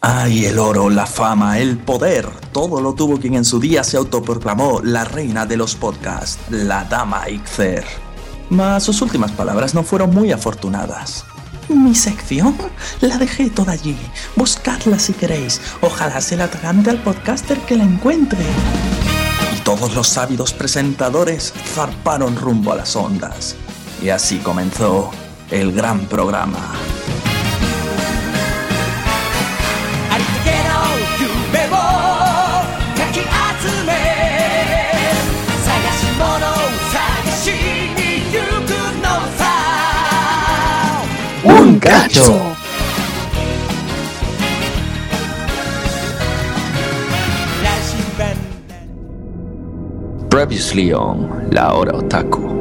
Ay, el oro, la fama, el poder, todo lo tuvo quien en su día se autoproclamó la reina de los podcasts, la dama Ixer. Mas sus últimas palabras no fueron muy afortunadas. Mi sección la dejé toda allí, buscadla si queréis, ojalá se la atragante al podcaster que la encuentre. Y todos los ávidos presentadores zarparon rumbo a las ondas. Y así comenzó el gran programa. ¡Un cacho! Previously on La Hora Otaku.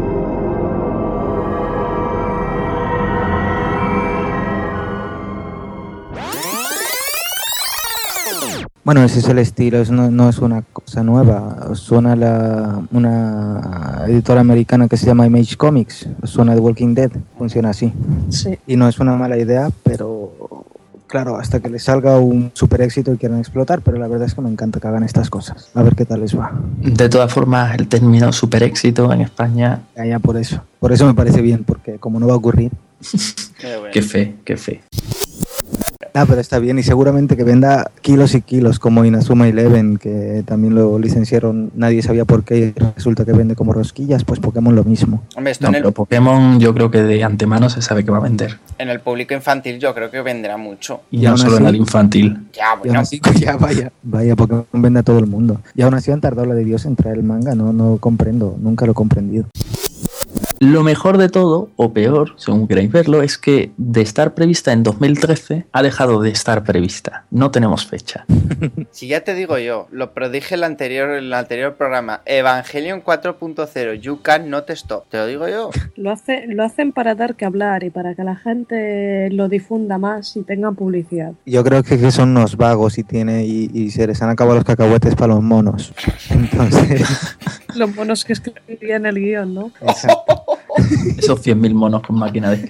Bueno, ese es el estilo, no es una cosa nueva. Suena una editora americana que se llama Image Comics, suena The Walking Dead, funciona así. Sí. Y no es una mala idea, pero claro, hasta que les salga un super éxito y quieran explotar, pero la verdad es que me encanta que hagan estas cosas. A ver qué tal les va. De todas formas, el término super éxito en España... Ya por eso me parece bien, porque como no va a ocurrir... Qué fe. Pero está bien, y seguramente que venda kilos y kilos, como Inazuma Eleven, que también lo licenciaron, nadie sabía por qué, y resulta que vende como rosquillas. Pues Pokémon lo mismo. Hombre, Pero Pokémon yo creo que de antemano se sabe que va a vender. En el público infantil yo creo que venderá mucho. Y no solo en el infantil. Ya, Y aún así, vaya, Pokémon vende a todo el mundo. Y aún así han tardado la de Dios en traer el manga, no comprendo, nunca lo he comprendido. Lo mejor de todo, o peor, según queráis verlo, es que de estar prevista en 2013 ha dejado de estar prevista. No tenemos fecha. Si ya te digo yo, lo predije en el anterior programa, Evangelion 4.0, You Can Not Stop, te lo digo yo. Lo hacen para dar que hablar y para que la gente lo difunda más y tenga publicidad. Yo creo que son unos vagos y se les han acabado los cacahuetes para los monos. Entonces... Los monos que escribían el guión, ¿no? Exacto. Esos 100.000 monos con máquina de...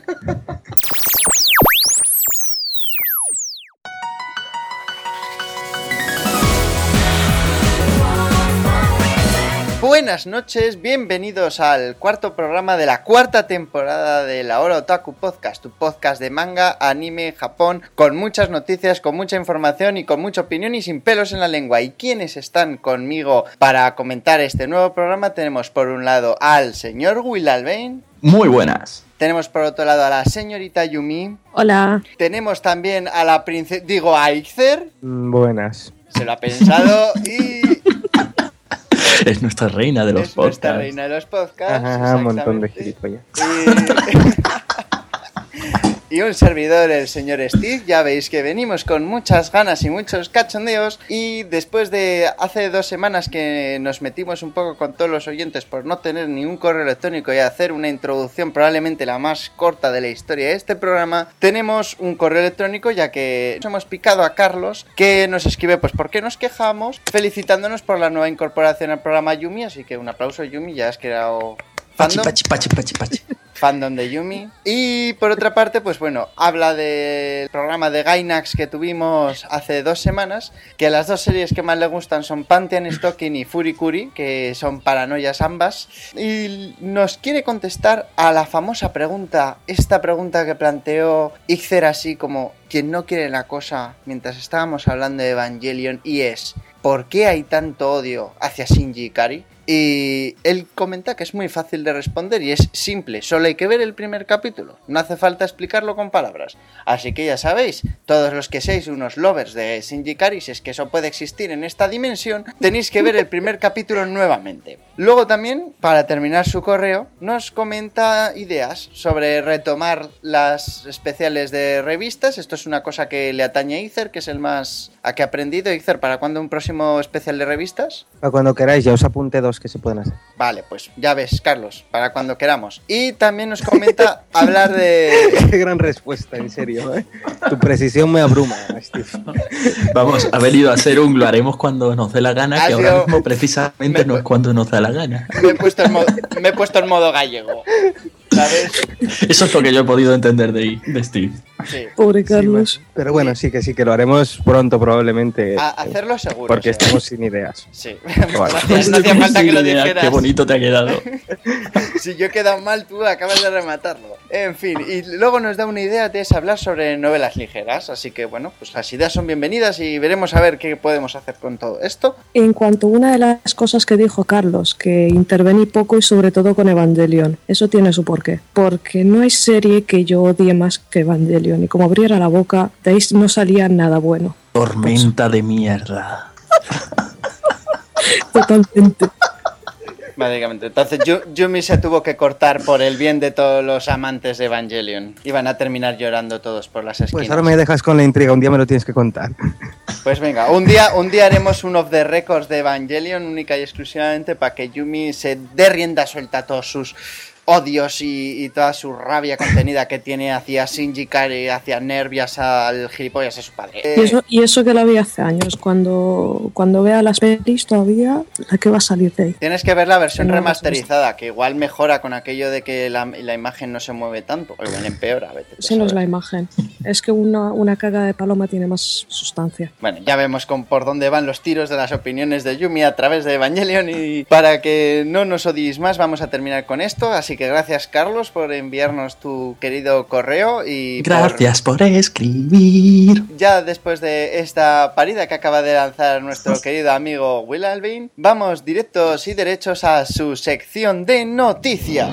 Buenas noches, bienvenidos al cuarto programa de la cuarta temporada de La Hora Otaku Podcast, tu podcast de manga, anime, Japón, con muchas noticias, con mucha información y con mucha opinión y sin pelos en la lengua. ¿Y quiénes están conmigo para comentar este nuevo programa? Tenemos por un lado al señor Will Albain. Muy buenas. Tenemos por otro lado a la señorita Yumi. Hola. Tenemos también a la a Ixer. Buenas. Se lo ha pensado y... Es nuestra reina de los podcasts. Nuestra reina de los podcasts. Ajá, un montón de gilipollas. Y un servidor, el señor Steve. Ya veis que venimos con muchas ganas y muchos cachondeos. Y después de hace 2 semanas que nos metimos un poco con todos los oyentes por no tener ni un correo electrónico y hacer una introducción probablemente la más corta de la historia de este programa, tenemos un correo electrónico, ya que hemos picado a Carlos, que nos escribe pues por qué nos quejamos, felicitándonos por la nueva incorporación al programa Yumi. Así que un aplauso, Yumi, ya has creado fandom. Pachi. Fandom de Yumi. Y por otra parte, pues bueno, habla del programa de Gainax que tuvimos hace 2 semanas, que las 2 series que más le gustan son Pantheon Stocking y Furikuri, que son paranoias ambas, y nos quiere contestar a la famosa pregunta, esta pregunta que planteó Ixer así como quien no quiere la cosa mientras estábamos hablando de Evangelion, y es ¿por qué hay tanto odio hacia Shinji Ikari? Y él comenta que es muy fácil de responder y es simple, solo hay que ver el primer capítulo, no hace falta explicarlo con palabras. Así que ya sabéis, todos los que seáis unos lovers de Shinji Ikari, si es que eso puede existir en esta dimensión, tenéis que ver el primer capítulo nuevamente. Luego también, para terminar su correo, nos comenta ideas sobre retomar las especiales de revistas. Esto es una cosa que le atañe a Ixer, que es el más a que ha aprendido. Ixer, ¿para cuándo un próximo especial de revistas? Para cuando queráis, ya os apunté 2 que se pueden hacer. Vale, pues ya ves, Carlos, para cuando queramos. Y también nos comenta hablar de... Qué gran respuesta, en serio, ¿eh? Tu precisión me abruma, Steve. Vamos, ha venido a ser un lo haremos cuando nos dé la gana, que ahora mismo precisamente no es cuando nos da la gana. Me he puesto en modo gallego. ¿sabes? Eso es lo que yo he podido entender de Steve. Sí. Pobre Carlos. Pero bueno, sí que lo haremos pronto probablemente. A hacerlo seguro. Porque sí. estamos sin ideas. Sí. Bueno. Gracias, no hacía falta que lo Idea, dijeras. Qué bonito te ha quedado. Si yo he quedado mal, tú acabas de rematarlo. En fin, y luego nos da una idea de hablar sobre novelas ligeras. Así que bueno, pues las ideas son bienvenidas y veremos a ver qué podemos hacer con todo esto. En cuanto a una de las cosas que dijo Carlos, que intervení poco y sobre todo con Evangelion, eso tiene su porqué. Porque no hay serie que yo odie más que Evangelion y como abriera la boca, de ahí no salía nada bueno. Tormenta de mierda. Totalmente. Básicamente, entonces Yumi se tuvo que cortar por el bien de todos los amantes de Evangelion. Iban a terminar llorando todos por las esquinas. Pues ahora me dejas con la intriga, un día me lo tienes que contar. Pues venga, un día haremos un off the records de Evangelion única y exclusivamente para que Yumi se dé rienda suelta a todos sus odios y toda su rabia contenida que tiene hacia Shinji Kari, hacia Nervias, al gilipollas de su padre. Y eso que la vi hace años, cuando vea las pelis todavía, la que va a salir de ahí. Tienes que ver la versión No, remasterizada, que igual mejora con aquello de que la imagen no se mueve tanto, o igual empeora. Eso no es la imagen, es que una caga de paloma tiene más sustancia. Bueno, ya vemos por dónde van los tiros de las opiniones de Yumi a través de Evangelion y para que no nos odiéis más vamos a terminar con esto, así que gracias Carlos por enviarnos tu querido correo y gracias por escribir. Ya después de esta parida que acaba de lanzar nuestro querido amigo Will Alvin, vamos directos y derechos a su sección de noticias.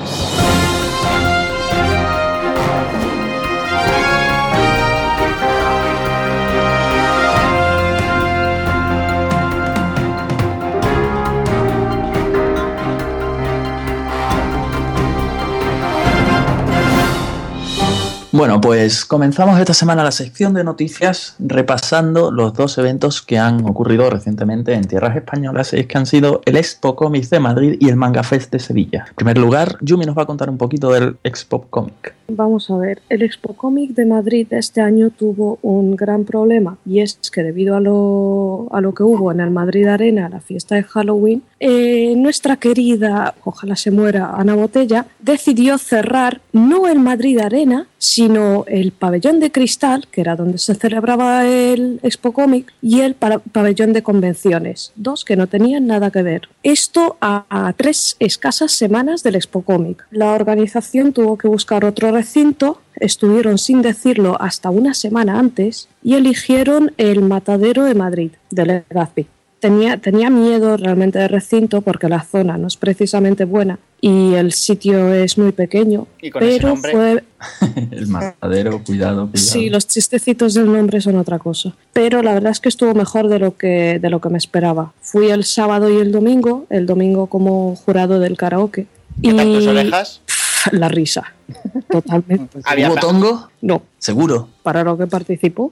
Bueno, pues comenzamos esta semana la sección de noticias repasando los dos eventos que han ocurrido recientemente en tierras españolas, es que han sido el Expo Comics de Madrid y el Manga Fest de Sevilla. En primer lugar, Yumi nos va a contar un poquito del Expo Comic. Vamos a ver, el Expo Comic de Madrid este año tuvo un gran problema y es que debido a lo que hubo en el Madrid Arena, la fiesta de Halloween, nuestra querida, ojalá se muera, Ana Botella, decidió cerrar no el Madrid Arena, sino el pabellón de cristal, que era donde se celebraba el Expo Comic, y el pabellón de convenciones, dos que no tenían nada que ver. Esto a 3 escasas semanas del Expo Comic. La organización tuvo que buscar otro recinto, estuvieron sin decirlo hasta una semana antes y eligieron el Matadero de Madrid, de Legazpi. Tenía miedo realmente del recinto porque la zona no es precisamente buena y el sitio es muy pequeño, ¿Y con pero ese nombre? fue... El matadero, cuidado. Sí, los chistecitos del nombre son otra cosa. Pero la verdad es que estuvo mejor de lo que me esperaba. Fui el sábado y el domingo como jurado del karaoke. ¿Qué tal tus orejas? La risa, totalmente. ¿Hubo tongo? No, Seguro. para lo que participó.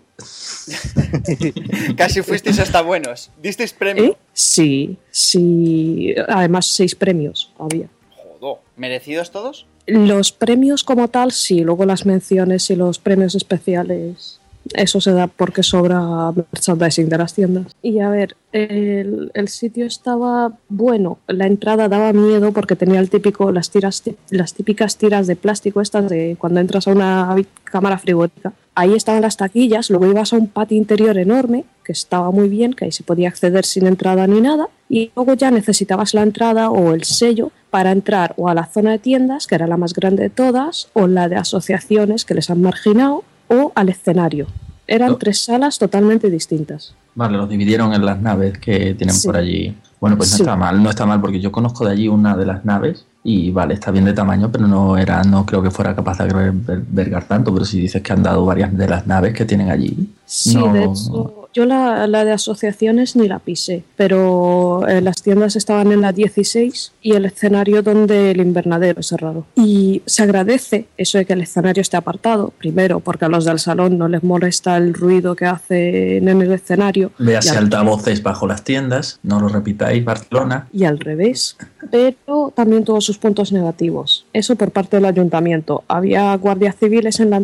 Casi fuisteis hasta buenos. ¿Disteis premio? Sí. Además 6 premios había. Joder. ¿Merecidos todos? Los premios como tal, sí. Luego las menciones y los premios especiales, eso se da porque sobra merchandising de las tiendas. Y a ver, el sitio estaba bueno. La entrada daba miedo porque tenía las típicas tiras de plástico estas de cuando entras a una cámara frigorífica. Ahí estaban las taquillas, luego ibas a un patio interior enorme, que estaba muy bien, que ahí se podía acceder sin entrada ni nada, y luego ya necesitabas la entrada o el sello para entrar o a la zona de tiendas, que era la más grande de todas, o la de asociaciones que les han marginado, o al escenario. Eran 3 salas totalmente distintas. Vale, los dividieron en las naves que tienen por allí. Bueno, pues Sí. no está mal porque yo conozco de allí una de las naves y vale, está bien de tamaño, pero no creo que fuera capaz de albergar tanto, pero si dices que han dado varias de las naves que tienen allí. Sí, no, de hecho, yo la de asociaciones ni la pisé, pero las tiendas estaban en la 16 y el escenario donde el invernadero es raro. Y se agradece eso de que el escenario esté apartado, primero porque a los del salón no les molesta el ruido que hacen en el escenario. Véase y al- altavoces bajo las tiendas, no lo repitáis, Barcelona. Y al revés, pero también tuvo sus puntos negativos. Eso por parte del ayuntamiento. Había guardias civiles en la entrada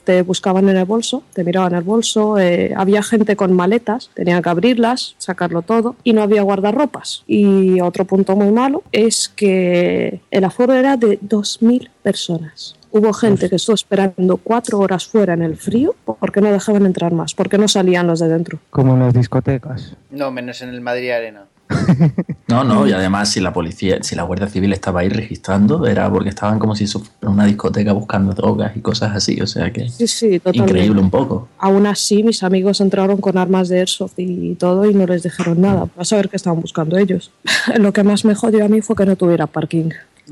te buscaban en el bolso, te miraban el bolso, había gente con maletas, tenían que abrirlas, sacarlo todo y no había guardarropas. Y otro punto muy malo es que el aforo era de 2.000 personas. Hubo gente que estuvo esperando 4 horas fuera en el frío porque no dejaban entrar más, porque no salían los de dentro. Como en las discotecas. No, menos en el Madrid Arena. No, y además si la policía, si la Guardia Civil estaba ahí registrando, era porque estaban como si eso fuera una discoteca buscando drogas y cosas así, o sea que sí, totalmente. Increíble un poco. Aún así, mis amigos entraron con armas de airsoft y todo y no les dijeron nada. Vas a ver qué estaban buscando ellos. Lo que más me jodió a mí fue que no tuviera parking.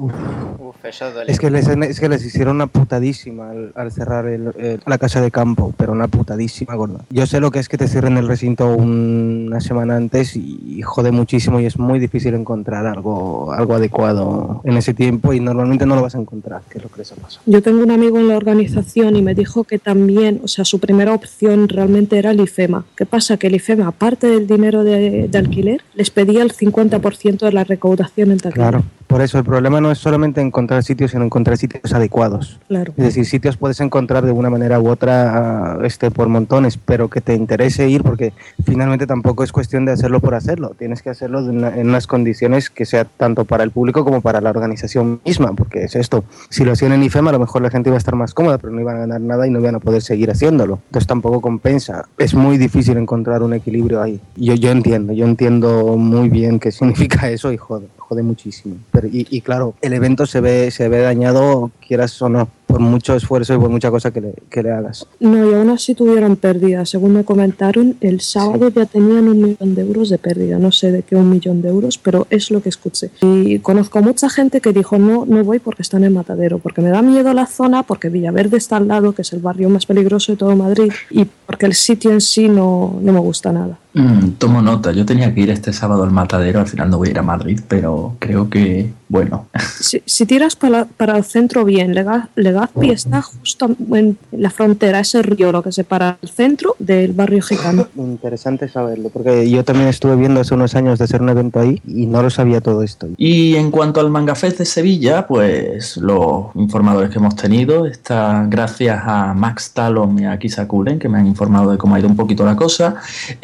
Eso duele. Es que les hicieron una putadísima al cerrar la casa de campo, pero una putadísima gorda. Yo sé lo que es que te cierren el recinto una semana antes y jode muchísimo y es muy difícil encontrar algo adecuado en ese tiempo y normalmente no lo vas a encontrar, que es lo que les ha pasado. Yo tengo un amigo en la organización y me dijo que también, o sea, su primera opción realmente era el IFEMA. ¿Qué pasa? Que el IFEMA, aparte del dinero de alquiler, les pedía el 50% de la recaudación en taquilla. Claro, por eso el problema no es solamente encontrar sitios, sino encontrar sitios adecuados. Claro. Es decir, sitios puedes encontrar de una manera u otra por montones, pero que te interese ir, porque finalmente tampoco es cuestión de hacerlo por hacerlo. Tienes que hacerlo en unas condiciones que sea tanto para el público como para la organización misma, porque es esto. Si lo hacían en IFEMA, a lo mejor la gente iba a estar más cómoda, pero no iban a ganar nada y no iban a poder seguir haciéndolo. Entonces tampoco compensa. Es muy difícil encontrar un equilibrio ahí. Yo entiendo muy bien qué significa eso y jode muchísimo. Pero, y claro, el evento se ve dañado, quieras o no, por mucho esfuerzo y por mucha cosa que le hagas. No, y aún así tuvieron pérdidas. Según me comentaron, el sábado ya tenían 1.000.000 de euros de pérdida. No sé de qué 1.000.000 de euros, pero es lo que escuché. Y conozco mucha gente que dijo, no voy porque están en Matadero, porque me da miedo la zona, porque Villaverde está al lado, que es el barrio más peligroso de todo Madrid, y porque el sitio en sí no me gusta nada. Tomo nota, yo tenía que ir este sábado al Matadero, al final no voy a ir a Madrid, pero creo que, bueno. Si tiras para el centro bien, Legazpi está justo en la frontera, ese río lo que separa el centro del barrio gitano. Interesante saberlo, porque yo también estuve viendo hace unos años de hacer un evento ahí y no lo sabía todo esto. Y en cuanto al Mangafest de Sevilla, pues los informadores que hemos tenido están gracias a Max Talon y a Kisa Kuren, que me han informado de cómo ha ido un poquito la cosa.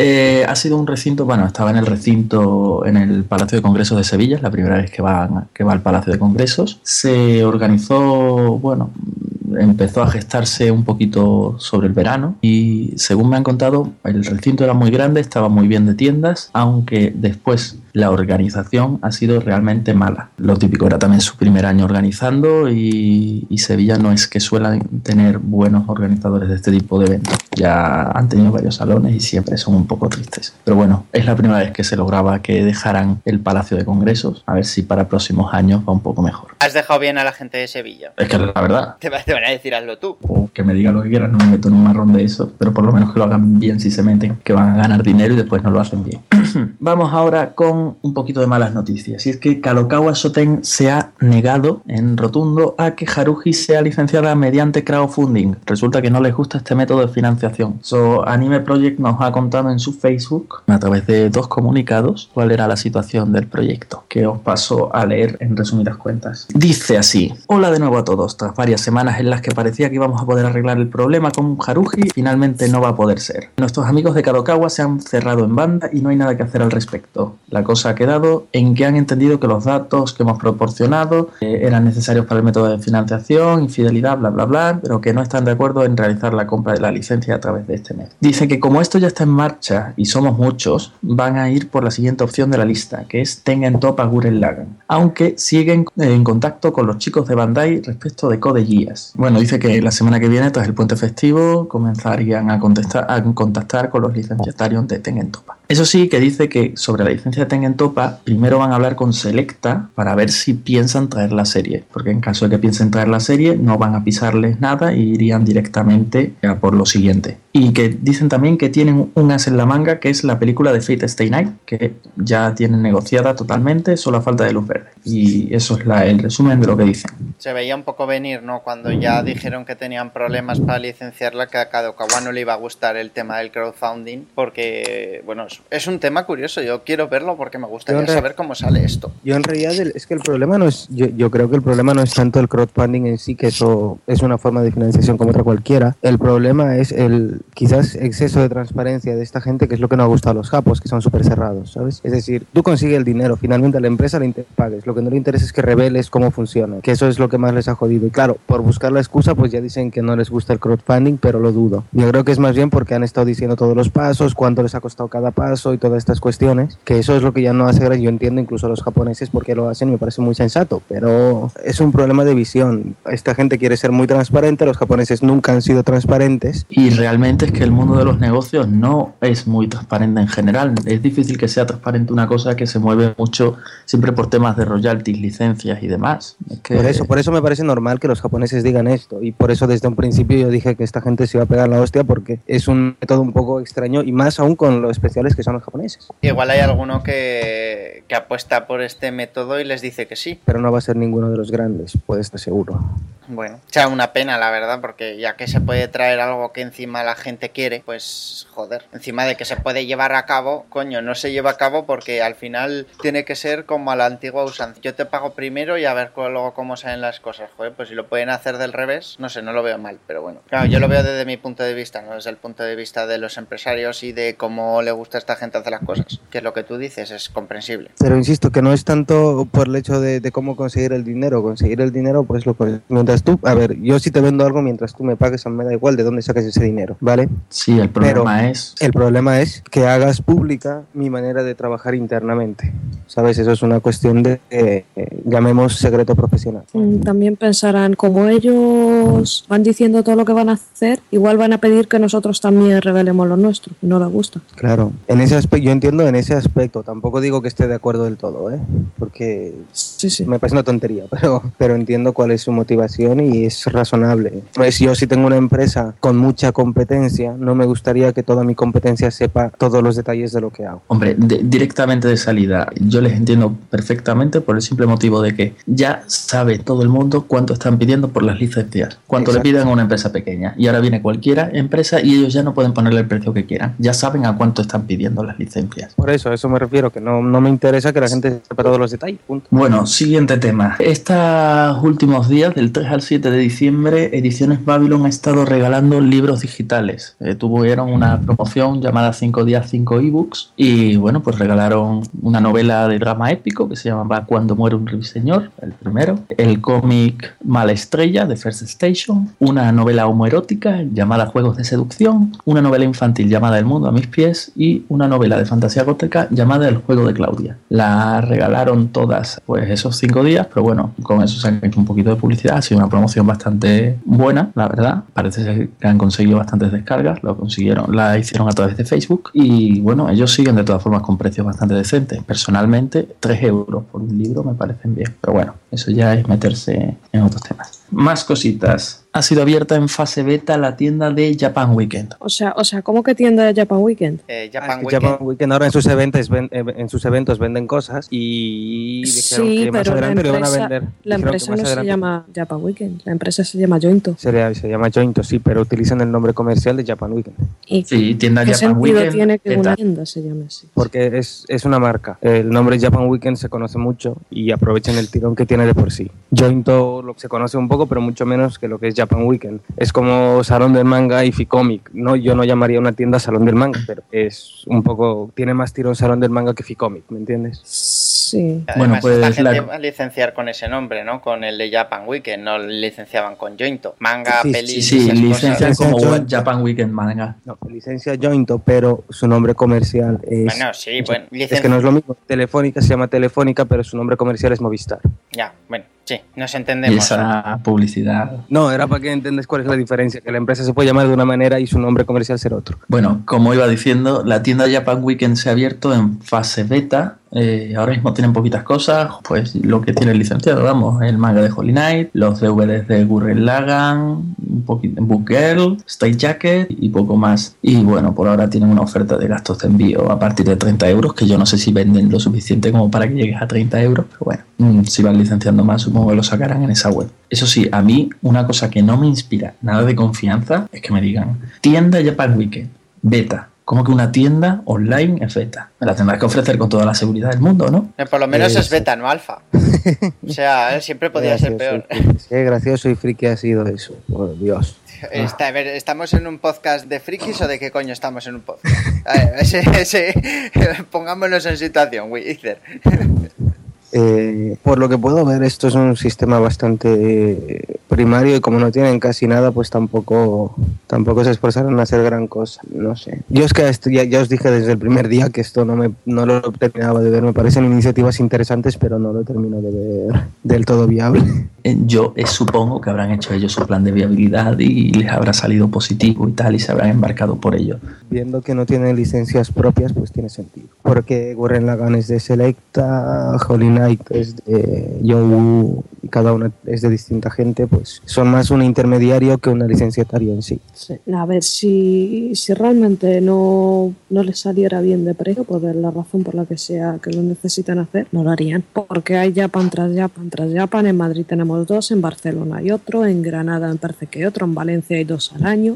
Ha sido un recinto, bueno, estaba en el recinto, en el Palacio de Congresos de Sevilla, es la primera vez que va al Palacio de Congresos. Se organizó, bueno, empezó a gestarse un poquito sobre el verano y según me han contado, el recinto era muy grande, estaba muy bien de tiendas, aunque después la organización ha sido realmente mala. Lo típico, era también su primer año organizando y Sevilla no es que suelen tener buenos organizadores de este tipo de eventos. Ya han tenido varios salones y siempre son un poco tristes. Pero bueno, es la primera vez que se lograba que dejaran el Palacio de Congresos. A ver si para próximos años va un poco mejor. Has dejado bien a la gente de Sevilla. Es que es la verdad. Te van a decir, hazlo tú. O que me digan lo que quieran, no me meto en un marrón de eso, pero por lo menos que lo hagan bien si se meten, que van a ganar dinero y después no lo hacen bien. Vamos ahora con un poquito de malas noticias. Y es que Kadokawa Shoten se ha negado en rotundo a que Haruhi sea licenciada mediante crowdfunding. Resulta que no les gusta este método de financiación. Anime Project nos ha contado en su Facebook, a través de 2 comunicados, cuál era la situación del proyecto, que os paso a leer en resumidas cuentas. Dice así: hola de nuevo a todos. Tras varias semanas en las que parecía que íbamos a poder arreglar el problema con Haruhi, finalmente no va a poder ser. Nuestros amigos de Kadokawa se han cerrado en banda y no hay nada que hacer al respecto. La cosa ha quedado en que han entendido que los datos que hemos proporcionado eran necesarios para el método de financiación, infidelidad, bla bla bla, pero que no están de acuerdo en realizar la compra de la licencia a través de este mes. Dice que como esto ya está en marcha y somos muchos, van a ir por la siguiente opción de la lista, que es Tengen Toppa Gurren Lagann, aunque siguen en contacto con los chicos de Bandai respecto de Code Geass. Bueno, dice que la semana que viene, tras el puente festivo, comenzarían a contactar con los licenciatarios de Tengen Toppa. Eso sí, que dice que sobre la licencia de Tengen Toppa, primero van a hablar con Selecta para ver si piensan traer la serie, porque en caso de que piensen traer la serie, no van a pisarles nada y irían directamente a por lo siguiente. Y que dicen también que tienen un as en la manga, que es la película de Fate Stay Night, que ya tienen negociada totalmente, solo a falta de luz verde. Y eso es el resumen de lo que dicen. Se veía un poco venir, ¿no? Cuando ya dijeron que tenían problemas para licenciarla, que a Kadokawa no le iba a gustar el tema del crowdfunding, porque, bueno, vamos, es un tema curioso. Yo quiero verlo porque me gustaría saber cómo sale esto. Yo en realidad es que el problema no es, yo creo que el problema no es tanto el crowdfunding en sí, que eso es una forma de financiación como otra cualquiera. El problema es el quizás exceso de transparencia de esta gente, que es lo que no ha gustado a los japos, que son súper cerrados, ¿sabes? Es decir, tú consigues el dinero, finalmente a la empresa le pagues. Lo que no le interesa es que reveles cómo funciona, que eso es lo que más les ha jodido. Y claro, por buscar la excusa, pues ya dicen que no les gusta el crowdfunding, pero lo dudo. Yo creo que es más bien porque han estado diciendo todos los pasos, cuánto les ha costado cada paso y todas estas cuestiones, que eso es lo que ya no hace gracia. Yo entiendo incluso a los japoneses por qué lo hacen y me parece muy sensato, pero es un problema de visión. Esta gente quiere ser muy transparente, los japoneses nunca han sido transparentes. Y realmente es que el mundo de los negocios no es muy transparente en general. Es difícil que sea transparente una cosa que se mueve mucho siempre por temas de royalties, licencias y demás. Es que... por eso me parece normal que los japoneses digan esto, y por eso desde un principio yo dije que esta gente se iba a pegar la hostia, porque es un método un poco extraño, y más aún con lo especiales que son los japoneses. Igual hay alguno que apuesta por este método y les dice que sí. Pero no va a ser ninguno de los grandes, puede estar seguro. Bueno, o sea, una pena la verdad, porque ya que se puede traer algo que encima la gente quiere, pues joder, encima de que se puede llevar a cabo, coño, no se lleva a cabo porque al final tiene que ser como a la antigua usanza. Yo te pago primero y a ver luego cómo salen las cosas. Joder, pues si lo pueden hacer del revés, no sé, no lo veo mal, pero bueno. Claro, yo lo veo desde mi punto de vista, no desde el punto de vista de los empresarios y de cómo le gusta a esta gente hacer las cosas. Que es lo que tú dices, es comprensible. Pero insisto, que no es tanto por el hecho de cómo conseguir el dinero. Conseguir el dinero, pues mientras tú, a ver, yo si te vendo algo, mientras tú me pagues, a mí me da igual de dónde saques ese dinero, ¿vale? Sí, el problema es que hagas pública mi manera de trabajar internamente, ¿sabes? Eso es una cuestión de, llamemos secreto profesional. También pensarán, como ellos van diciendo todo lo que van a hacer, igual van a pedir que nosotros también revelemos lo nuestro, y no les gusta. Claro, en ese aspecto, yo entiendo en ese aspecto, tampoco digo que esté de acuerdo del todo, porque sí. Me parece una tontería, pero entiendo cuál es su motivación y es razonable. Pues yo si tengo una empresa con mucha competencia, no me gustaría que toda mi competencia sepa todos los detalles de lo que hago. Hombre, directamente de salida, yo les entiendo perfectamente por el simple motivo de que ya sabe todo el mundo cuánto están pidiendo por las licencias, cuánto le piden a una empresa pequeña, y ahora viene cualquiera empresa y ellos ya no pueden ponerle el precio que quieran, ya saben a cuánto están pidiendo las licencias. Por eso me refiero, que no me interesa que la gente sepa todos los detalles, punto. Bueno, siguiente tema. Estos últimos días, del 3 al 7 de diciembre, Ediciones Babylon ha estado regalando libros digitales. Tuvieron una promoción llamada 5 días 5 ebooks y bueno, pues regalaron una novela de drama épico que se llama Cuando muere un ruiseñor, el primero, el cómic Mala Estrella de First Station, una novela homoerótica llamada Juegos de Seducción, una novela infantil llamada El mundo a mis pies y una novela de fantasía gótica llamada El juego de Claudia. La regalaron todas pues esos 5 días, pero bueno, con eso se han hecho un poquito de publicidad, ha sido una promoción bastante buena, la verdad. Parece ser que han conseguido bastantes descargas, la hicieron a través de Facebook y bueno, ellos siguen de todas formas con precios bastante decentes. Personalmente, 3 euros por un libro me parecen bien, pero bueno, eso ya es meterse en otros temas. Más cositas. Ha sido abierta en fase beta la tienda de Japan Weekend. O sea, ¿cómo que tienda de Japan Weekend? Japan Weekend ahora en sus eventos venden cosas y dijeron que más adelante lo van a vender. La empresa no se llama Japan Weekend, la empresa se llama Jointo. Se llama Jointo, sí, pero utilizan el nombre comercial de Japan Weekend. Sí, tienda Japan Weekend. ¿Qué sentido tiene que una tienda se llame así? Porque es una marca. El nombre Japan Weekend se conoce mucho y aprovechan el tirón que tiene de por sí. Jointo se conoce un poco, pero mucho menos que lo que es Japan Weekend. Es como Salón del Manga y Ficomic. No, yo no llamaría una tienda Salón del Manga, pero es un poco, tiene más tirón Salón del Manga que Ficomic, ¿me entiendes? Sí. Además, bueno, pues esta gente va a licenciar con ese nombre, ¿no? Con el de Japan Weekend, no licenciaban con Jointo. Manga, pelis. Sí, licencian como Japan Weekend Manga. No, licencia Jointo, pero su nombre comercial es. Bueno, sí, bueno. Es que no es lo mismo. Telefónica se llama Telefónica, pero su nombre comercial es Movistar. Ya, bueno. Sí, nos entendemos. Y esa publicidad. No, era para que entendas cuál es la diferencia, que la empresa se puede llamar de una manera y su nombre comercial ser otro. Bueno, como iba diciendo, la tienda Japan Weekend se ha abierto en fase beta. Ahora mismo tienen poquitas cosas, pues lo que tiene el licenciado, vamos, el manga de Holy Knight, los DVDs de Gurren Lagann, un poquito Book Girl, Stay Jacket y poco más. Y bueno, por ahora tienen una oferta de gastos de envío a partir de 30 euros, que yo no sé si venden lo suficiente como para que llegues a 30 euros, pero bueno, si van licenciando más, supongo que lo sacarán en esa web. Eso sí, a mí una cosa que no me inspira nada de confianza es que me digan tienda Japan Weekend, beta. ¿Cómo que una tienda online es beta? Me la tendrás que ofrecer con toda la seguridad del mundo, ¿no? Por lo menos es beta, no alfa. O sea, siempre podría ser peor. Qué gracioso y friki ha sido eso, por Dios. A ver, ¿estamos en un podcast de frikis o de qué coño estamos en un podcast? A ver, pongámonos en situación, Wither. Por lo que puedo ver, esto es un sistema bastante primario y como no tienen casi nada, pues tampoco se esforzaron a hacer gran cosa, no sé. Yo es que esto ya os dije desde el primer día que esto no lo terminaba de ver, me parecen iniciativas interesantes, pero no lo termino de ver del todo viable. Yo supongo que habrán hecho ellos su plan de viabilidad y les habrá salido positivo y tal, y se habrán embarcado por ello. Viendo que no tienen licencias propias, pues tiene sentido. Porque Gurren Lagann es de Selecta, Holy Knight es de Yowu, y cada una es de distinta gente, pues son más un intermediario que una licenciataria en sí. Sí. A ver, si realmente no les saliera bien de precio, por la razón por la que sea que lo necesitan hacer, no lo harían. Porque hay Japan tras Japan tras Japan. En Madrid tenemos 2, en Barcelona hay otro, en Granada me parece que hay otro, en Valencia hay 2 al año.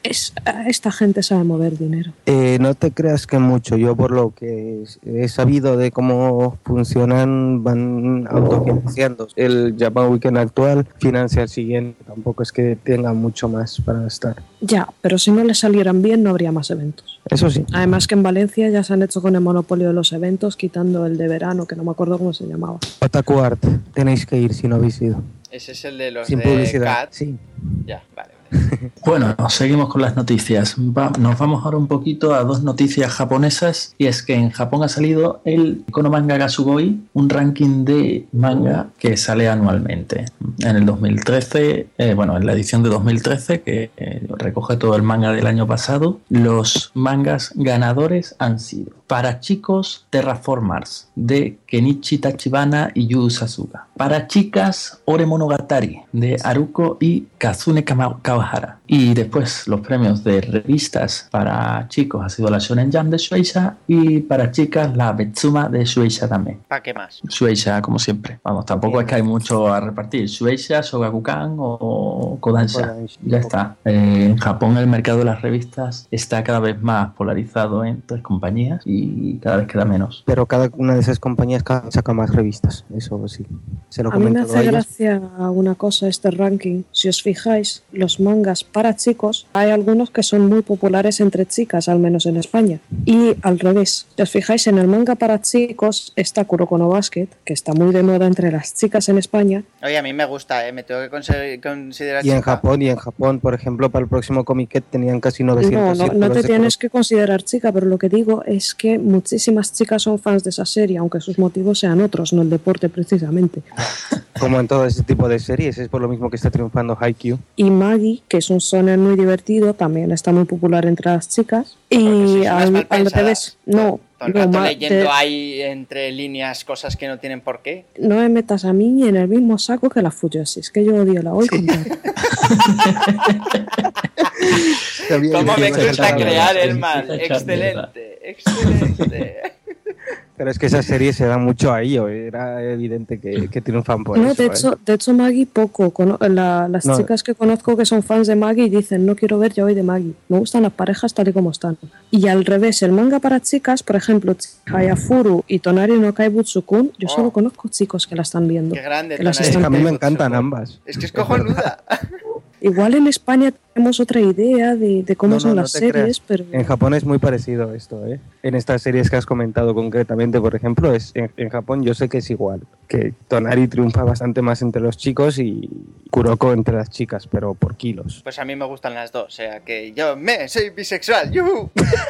Esta gente sabe mover dinero. No te creas que mucho. Yo por lo que he sabido de cómo funcionan, van autofinanciando. El Japan Weekend actual financia el siguiente. Tampoco es que tenga mucho más para gastar. Ya, pero si no les salieran bien no habría más eventos. Eso sí. Además que en Valencia ya se han hecho con el monopolio de los eventos, quitando el de verano, que no me acuerdo cómo se llamaba. Otaku Art. Tenéis que ir si no habéis ido. Ese es el de los sin de publicidad. Cat. Sí. Ya, vale. Bueno, seguimos con las noticias. Nos vamos ahora un poquito a 2 noticias japonesas, y es que en Japón ha salido el Kono Manga ga Sugoi, un ranking de manga que sale anualmente. En el 2013, en la edición de 2013, que recoge todo el manga del año pasado, los mangas ganadores han sido: para chicos, Terraformars, de Kenichi Tachibana y Yu Sasuga. Para chicas, Ore Monogatari, de Haruko y Kazune Kawahara. Y después los premios de revistas para chicos ha sido la Shonen Jump de Shueisha, y para chicas la Betsuma de Shueisha también. ¿Para qué más? Shueisha, como siempre. Vamos, tampoco es que hay mucho a repartir. Shueisha, Shogakukan o Kodansha. Ya está. En Japón el mercado de las revistas está cada vez más polarizado entre compañías y cada vez queda menos. Pero cada una de esas compañías saca más revistas, eso sí. Se lo a mí me comento hace gracia una cosa este ranking. Si os fijáis, los mangas para chicos, hay algunos que son muy populares entre chicas, al menos en España. Y al revés, si os fijáis, en el manga para chicos está Kuroko no Basket, que está muy de moda entre las chicas en España. Oye, a mí me gusta, me tengo que considerar y chica. Y en Japón, por ejemplo, para el próximo Comiquet tenían casi 900. No te tienes que considerar chica, pero lo que digo es que muchísimas chicas son fans de esa serie, aunque sus motivos sean otros, no el deporte precisamente. Como en todo ese tipo de series, es por lo mismo que está triunfando Haikyuu. Y Maggie, que es un shonen muy divertido, también está muy popular entre las chicas. Y al revés, no. Leyendo ahí entre líneas cosas que no tienen por qué. No me metas a mí en el mismo saco que la Fuyoshi, que yo odio la hoy. ¿Cómo me gusta crear el mal? Excelente. Pero es que esa serie se da mucho a ello, era evidente que triunfan por eso. De hecho Maggie poco. Las chicas que conozco que son fans de Maggie dicen, no quiero ver ya hoy de Maggie. Me gustan las parejas tal y como están. Y al revés, el manga para chicas, por ejemplo, Hayafuru y Tonari no Kaibutsu-kun, yo solo conozco chicos que la están viendo. Qué grande. A mí me encantan ambas. Es que es cojonuda. Igual en España tenemos otra idea de cómo son las series, pero... En Japón es muy parecido esto, ¿eh? En estas series que has comentado concretamente, por ejemplo, en Japón yo sé que es igual. Que Tonari triunfa bastante más entre los chicos y Kuroko entre las chicas, pero por kilos. Pues a mí me gustan las dos, o sea que yo soy bisexual, ¡yuhu!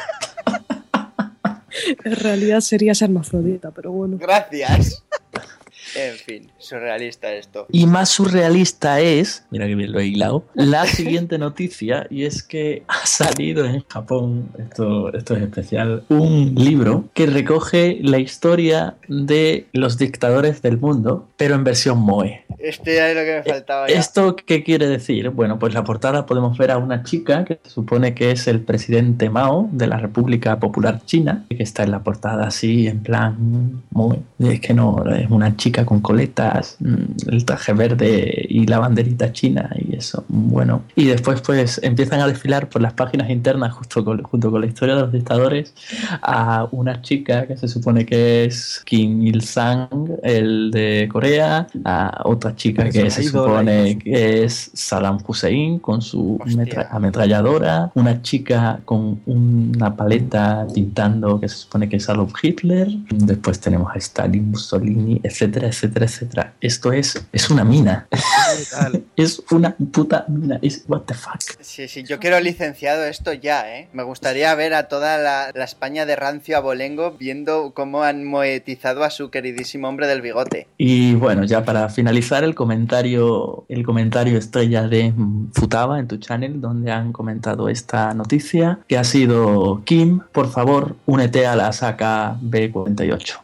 En realidad serías hermafrodita, pero bueno. Gracias. En fin, surrealista esto. Y más surrealista es, mira que bien lo he hilado, la siguiente noticia, y es que ha salido en Japón, esto es especial, un libro que recoge la historia de los dictadores del mundo, pero en versión moe. Este ya es lo que me faltaba ya. ¿Esto qué quiere decir? Bueno, pues en la portada podemos ver a una chica que se supone que es el presidente Mao de la República Popular China, que está en la portada así, en plan moe. Es que no, es una chica chica con coletas, el traje verde y la banderita china y eso, bueno. Y después pues empiezan a desfilar por las páginas internas junto con la historia de los dictadores a una chica que se supone que es Kim Il-sung, el de Corea, a otra chica que se supone que es Saddam Hussein con su ametralladora, una chica con una paleta pintando que se supone que es Adolf Hitler, después tenemos a Stalin, Mussolini, etcétera, etcétera, etcétera. Esto es una mina. Es una puta mina. Es what the fuck. Sí, yo quiero licenciado esto ya, ¿eh? Me gustaría ver a toda la España de rancio abolengo viendo cómo han moetizado a su queridísimo hombre del bigote. Y bueno, ya para finalizar el comentario estrella de Futaba en tu channel, donde han comentado esta noticia, que ha sido: Kim, por favor, únete a la saga B48.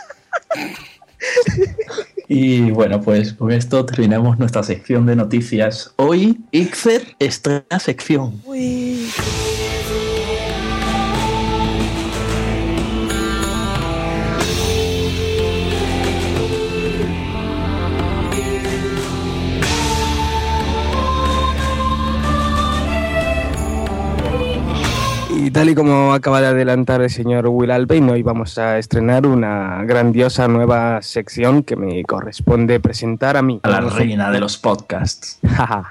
Y bueno, pues con esto terminamos nuestra sección de noticias. Hoy, Ixer estrena sección. Uy. Y tal y como acaba de adelantar el señor Will Albane, hoy vamos a estrenar una grandiosa nueva sección que me corresponde presentar a mí. A la reina de los podcasts.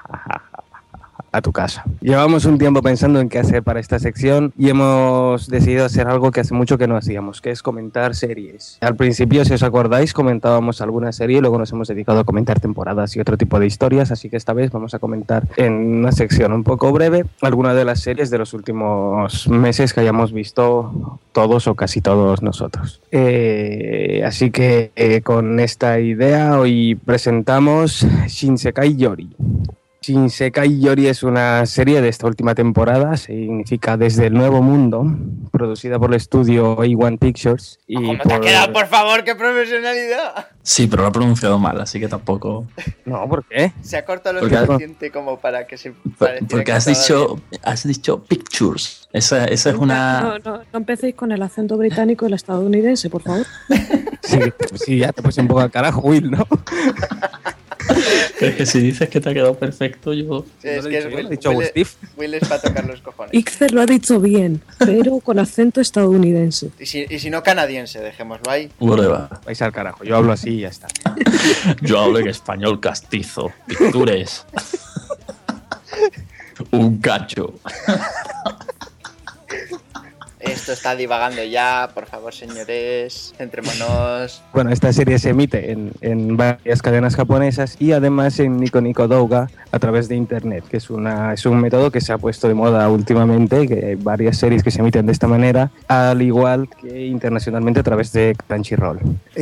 A tu casa. Llevamos un tiempo pensando en qué hacer para esta sección y hemos decidido hacer algo que hace mucho que no hacíamos, que es comentar series. Al principio, si os acordáis, comentábamos alguna serie y luego nos hemos dedicado a comentar temporadas y otro tipo de historias, así que esta vez vamos a comentar en una sección un poco breve algunas de las series de los últimos meses que hayamos visto todos o casi todos nosotros. Así que con esta idea hoy presentamos Shinsekai Yori. Shinsekai Yori es una serie de esta última temporada, significa Desde el Nuevo Mundo, producida por el estudio A1 Pictures. Y ¿Cómo te ha quedado, por favor? ¡Qué profesionalidad! Sí, pero lo ha pronunciado mal, así que tampoco... No, ¿por qué? Se ha cortado lo suficiente como para que se pareciera. Porque has dicho Pictures. Esa es una... No empecéis con el acento británico y el estadounidense, por favor. Sí, ya te puse un poco al carajo, Will, ¿no? Pero es que si dices que te ha quedado perfecto, yo... Sí, es que Will es para tocar los cojones. Ixer lo ha dicho bien, pero con acento estadounidense. Y si no canadiense, dejémoslo ahí. Whatever. Vais al carajo, yo hablo así y ya está. Yo hablo en español castizo. Pictures. Un cacho. Esto está divagando ya, por favor, señores, centrémonos. Bueno, esta serie se emite en varias cadenas japonesas y además en Nico Nico Douga a través de internet, que es un método que se ha puesto de moda últimamente, que hay varias series que se emiten de esta manera, al igual que internacionalmente a través de Crunchyroll.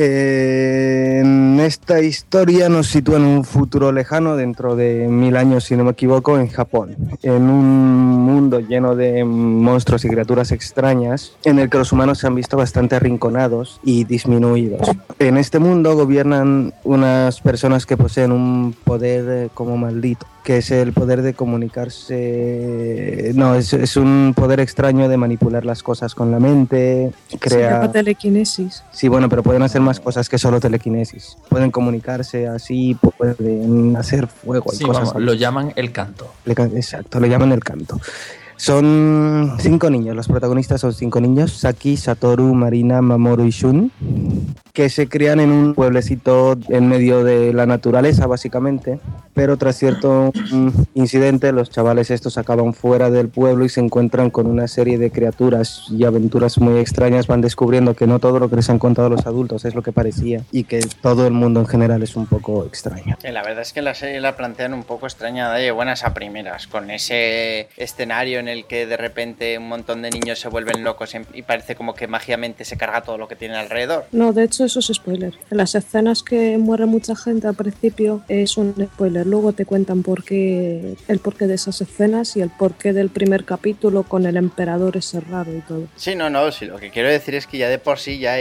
En esta historia nos sitúa en un futuro lejano, dentro de 1000 años si no me equivoco, en Japón, en un mundo lleno de monstruos y criaturas extrañas, en el que los humanos se han visto bastante arrinconados y disminuidos. En este mundo gobiernan unas personas que poseen un poder como maldito, que es el poder de comunicarse... No, es un poder extraño de manipular las cosas con la mente, Se llama telequinesis. Sí, bueno, pero pueden hacer más cosas que solo telequinesis. Pueden comunicarse así, pueden hacer fuego y sí, cosas vamos, lo llaman el canto. Exacto, lo llaman el canto. Son 5 niños, los protagonistas son 5 niños, Saki, Satoru, Marina, Mamoru y Shun, que se crían en un pueblecito en medio de la naturaleza, básicamente, pero tras cierto incidente los chavales estos acaban fuera del pueblo y se encuentran con una serie de criaturas y aventuras muy extrañas. Van descubriendo que no todo lo que les han contado los adultos es lo que parecía y que todo el mundo en general es un poco extraño. La verdad es que la serie la plantean un poco extraña de buenas a primeras, con ese escenario en el que de repente un montón de niños se vuelven locos y parece como que mágicamente se carga todo lo que tienen alrededor. No, de hecho eso es spoiler. En las escenas que muere mucha gente al principio es un spoiler. Luego te cuentan el porqué de esas escenas y el porqué del primer capítulo con el emperador ese raro y todo. Sí, no, sí, lo que quiero decir es que ya de por sí ya es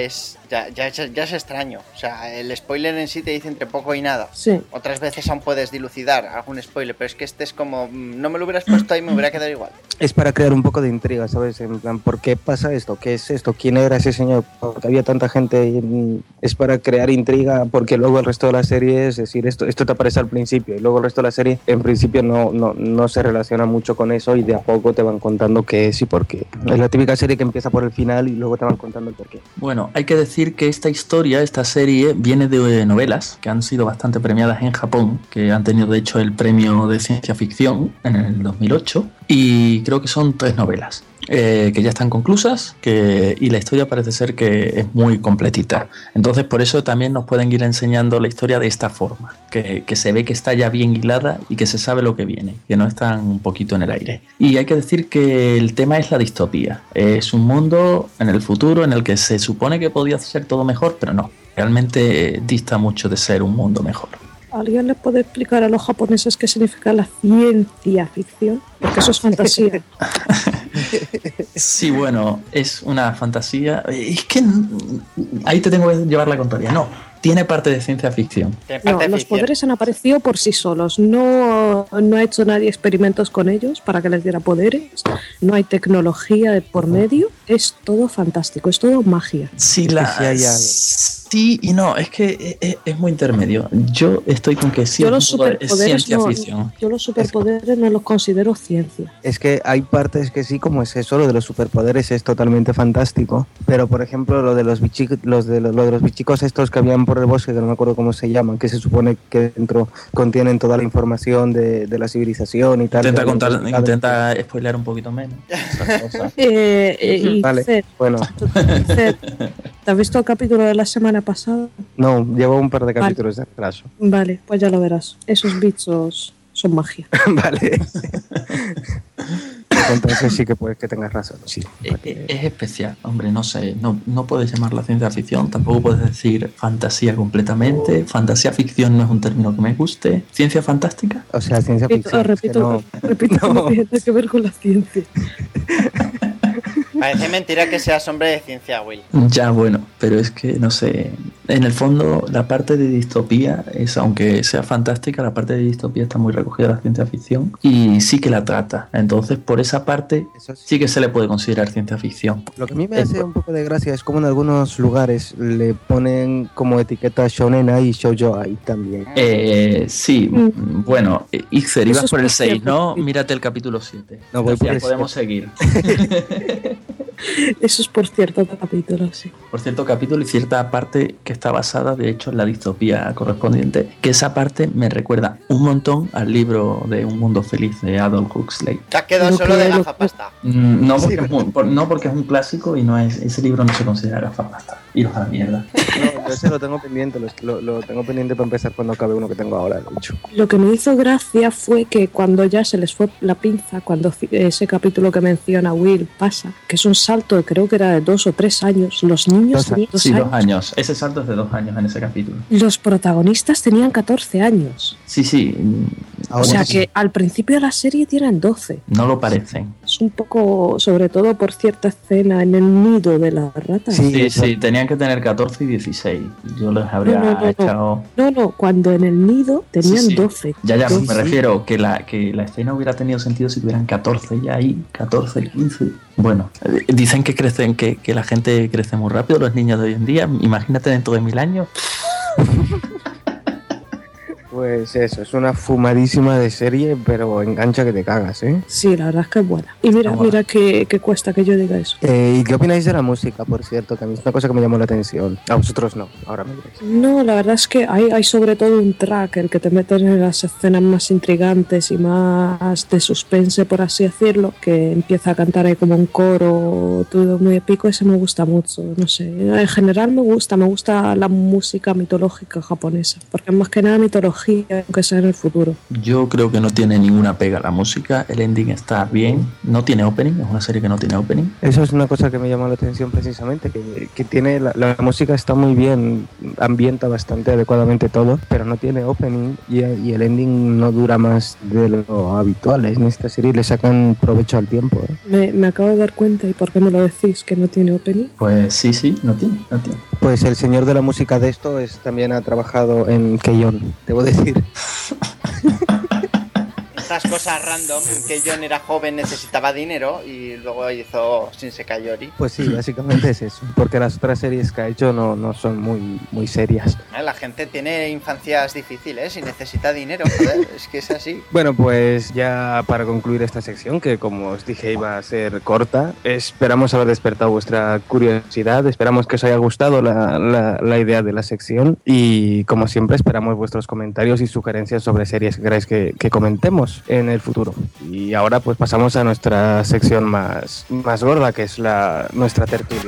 ya es extraño. O sea, el spoiler en sí te dice entre poco y nada. Sí. Otras veces aún puedes dilucidar algún spoiler, pero es que este es como, no me lo hubieras puesto ahí, me hubiera quedado igual. Es para crear un poco de intriga, ¿sabes? En plan, ¿por qué pasa esto? ¿Qué es esto? ¿Quién era ese señor? Porque había tanta gente. Es para crear intriga, porque luego el resto de la serie es decir, esto te aparece al principio, y luego el resto de la serie, en principio, no se relaciona mucho con eso, y de a poco te van contando qué es y por qué. Es la típica serie que empieza por el final y luego te van contando el por qué. Bueno, hay que decir que esta serie, viene de novelas que han sido bastante premiadas en Japón, que han tenido de hecho el premio de ciencia ficción en el 2008, y creo que son 3 novelas. Que ya están conclusas y la historia parece ser que es muy completita. Entonces por eso también nos pueden ir enseñando la historia de esta forma, que se ve que está ya bien hilada y que se sabe lo que viene, que no están un poquito en el aire. Y hay que decir que el tema es la distopía. Es un mundo en el futuro en el que se supone que podía ser todo mejor, pero no, realmente dista mucho de ser un mundo mejor. ¿Alguien le puede explicar a los japoneses qué significa la ciencia ficción? Porque eso es fantasía. Sí, bueno, es una fantasía. Es que ahí te tengo que llevar la contraria. No, tiene parte de ciencia ficción. No, los poderes han aparecido por sí solos. No ha hecho nadie experimentos con ellos para que les diera poderes. No hay tecnología de por medio. Es todo fantástico, es todo magia. Sí, sí y no, es que es muy intermedio. Yo estoy con que sí, es ciencia ficción. Yo los superpoderes no los considero ciencia. Es que hay partes que sí, como es eso, lo de los superpoderes es totalmente fantástico, pero por ejemplo lo de los bichicos estos que habían por el bosque, que no me acuerdo cómo se llaman, que se supone que dentro contienen toda la información de la civilización y tal. Intenta spoilear un poquito menos. Vale, bueno. ¿Te has visto el capítulo de la semana pasada? No, llevo un par de capítulos de atraso. Vale, pues ya lo verás. Esos bichos son magia. Vale. Entonces sí que puedes que tengas razón. Sí, es especial, hombre, no sé, no puedes llamarla ciencia ficción, tampoco puedes decir fantasía completamente. Fantasía ficción no es un término que me guste. ¿Ciencia fantástica? O sea, ciencia ficción. Repito, no tiene que ver con la ciencia. Parece mentira que seas hombre de ciencia, Will. Ya, bueno, pero es que, no sé, en el fondo la parte de distopía es, aunque sea fantástica, la parte de distopía está muy recogida en la ciencia ficción y sí que la trata. Entonces, por esa parte, sí que se le puede considerar ciencia ficción. Lo que a mí me hace un poco de gracia es como en algunos lugares le ponen como etiqueta shonen ai y shoujo ai también. Sí, bueno, Ixer, ibas por el 6, ¿no? Mírate el capítulo 7. No, voy por el podemos seguir. Eso es por cierto capítulo, sí. Por cierto capítulo y cierta parte que está basada, de hecho, en la distopía correspondiente, que esa parte me recuerda un montón al libro de Un Mundo Feliz de Aldous Huxley. ¿Te has quedado solo de gafapasta? No, porque es un clásico y ese libro no se considera gafapasta. Iros a la mierda. No, yo ese lo tengo pendiente, lo tengo pendiente para empezar cuando acabe uno que tengo ahora, de hecho. Lo que me hizo gracia fue que cuando ya se les fue la pinza, cuando ese capítulo que menciona Will pasa, que es un salto, creo que era de 2 o 3 años, los niños tenían 2 años. 2 años. Ese salto es de 2 años en ese capítulo. Los protagonistas tenían 14 años. Sí. O sea que al principio de la serie tienen 12. No lo parecen. Es un poco, sobre todo por cierta escena en el nido de la rata. Sí, tenían que tener 14 y 16. Yo les habría echado... No, cuando en el nido tenían 12. Ya, 12. Me refiero que la escena hubiera tenido sentido si tuvieran 14 ya ahí, 14, 15... Bueno, dicen que crecen, que la gente crece muy rápido, los niños de hoy en día. Imagínate dentro de 1000 años. Pues eso, es una fumadísima de serie, pero engancha que te cagas, ¿eh? Sí, la verdad es que es buena. Y mira que cuesta que yo diga eso. ¿Y qué opináis de la música, por cierto? Que a mí es una cosa que me llamó la atención. A vosotros no, ahora me diréis. No, la verdad es que hay sobre todo un track, el que te mete en las escenas más intrigantes y más de suspense, por así decirlo, que empieza a cantar ahí como un coro, todo muy épico. Ese me gusta mucho, no sé. En general me gusta la música mitológica japonesa, porque es más que nada mitología trilogía, aunque sea en el futuro. Yo creo que no tiene ninguna pega la música, el ending está bien, no tiene opening, es una serie que no tiene opening. Eso es una cosa que me llama la atención precisamente, que tiene la música está muy bien, ambienta bastante adecuadamente todo, pero no tiene opening y el ending no dura más de lo habitual. En esta serie le sacan provecho al tiempo. Me acabo de dar cuenta, ¿y por qué me lo decís que no tiene opening? Pues sí, no tiene. Pues el señor de la música de esto también ha trabajado en Keyon, debo decir. Estas cosas random, que John era joven, necesitaba dinero y luego hizo Shinsekai Yori. Pues sí, básicamente es eso, porque las otras series que ha hecho no son muy serias. La gente tiene infancias difíciles y necesita dinero, joder, es que es así. Bueno, pues ya para concluir esta sección, que como os dije iba a ser corta, esperamos haber despertado vuestra curiosidad, esperamos que os haya gustado la idea de la sección y como siempre esperamos vuestros comentarios y sugerencias sobre series que queráis que comentemos en el futuro. Y ahora pues pasamos a nuestra sección más gorda, que es nuestra tertulia.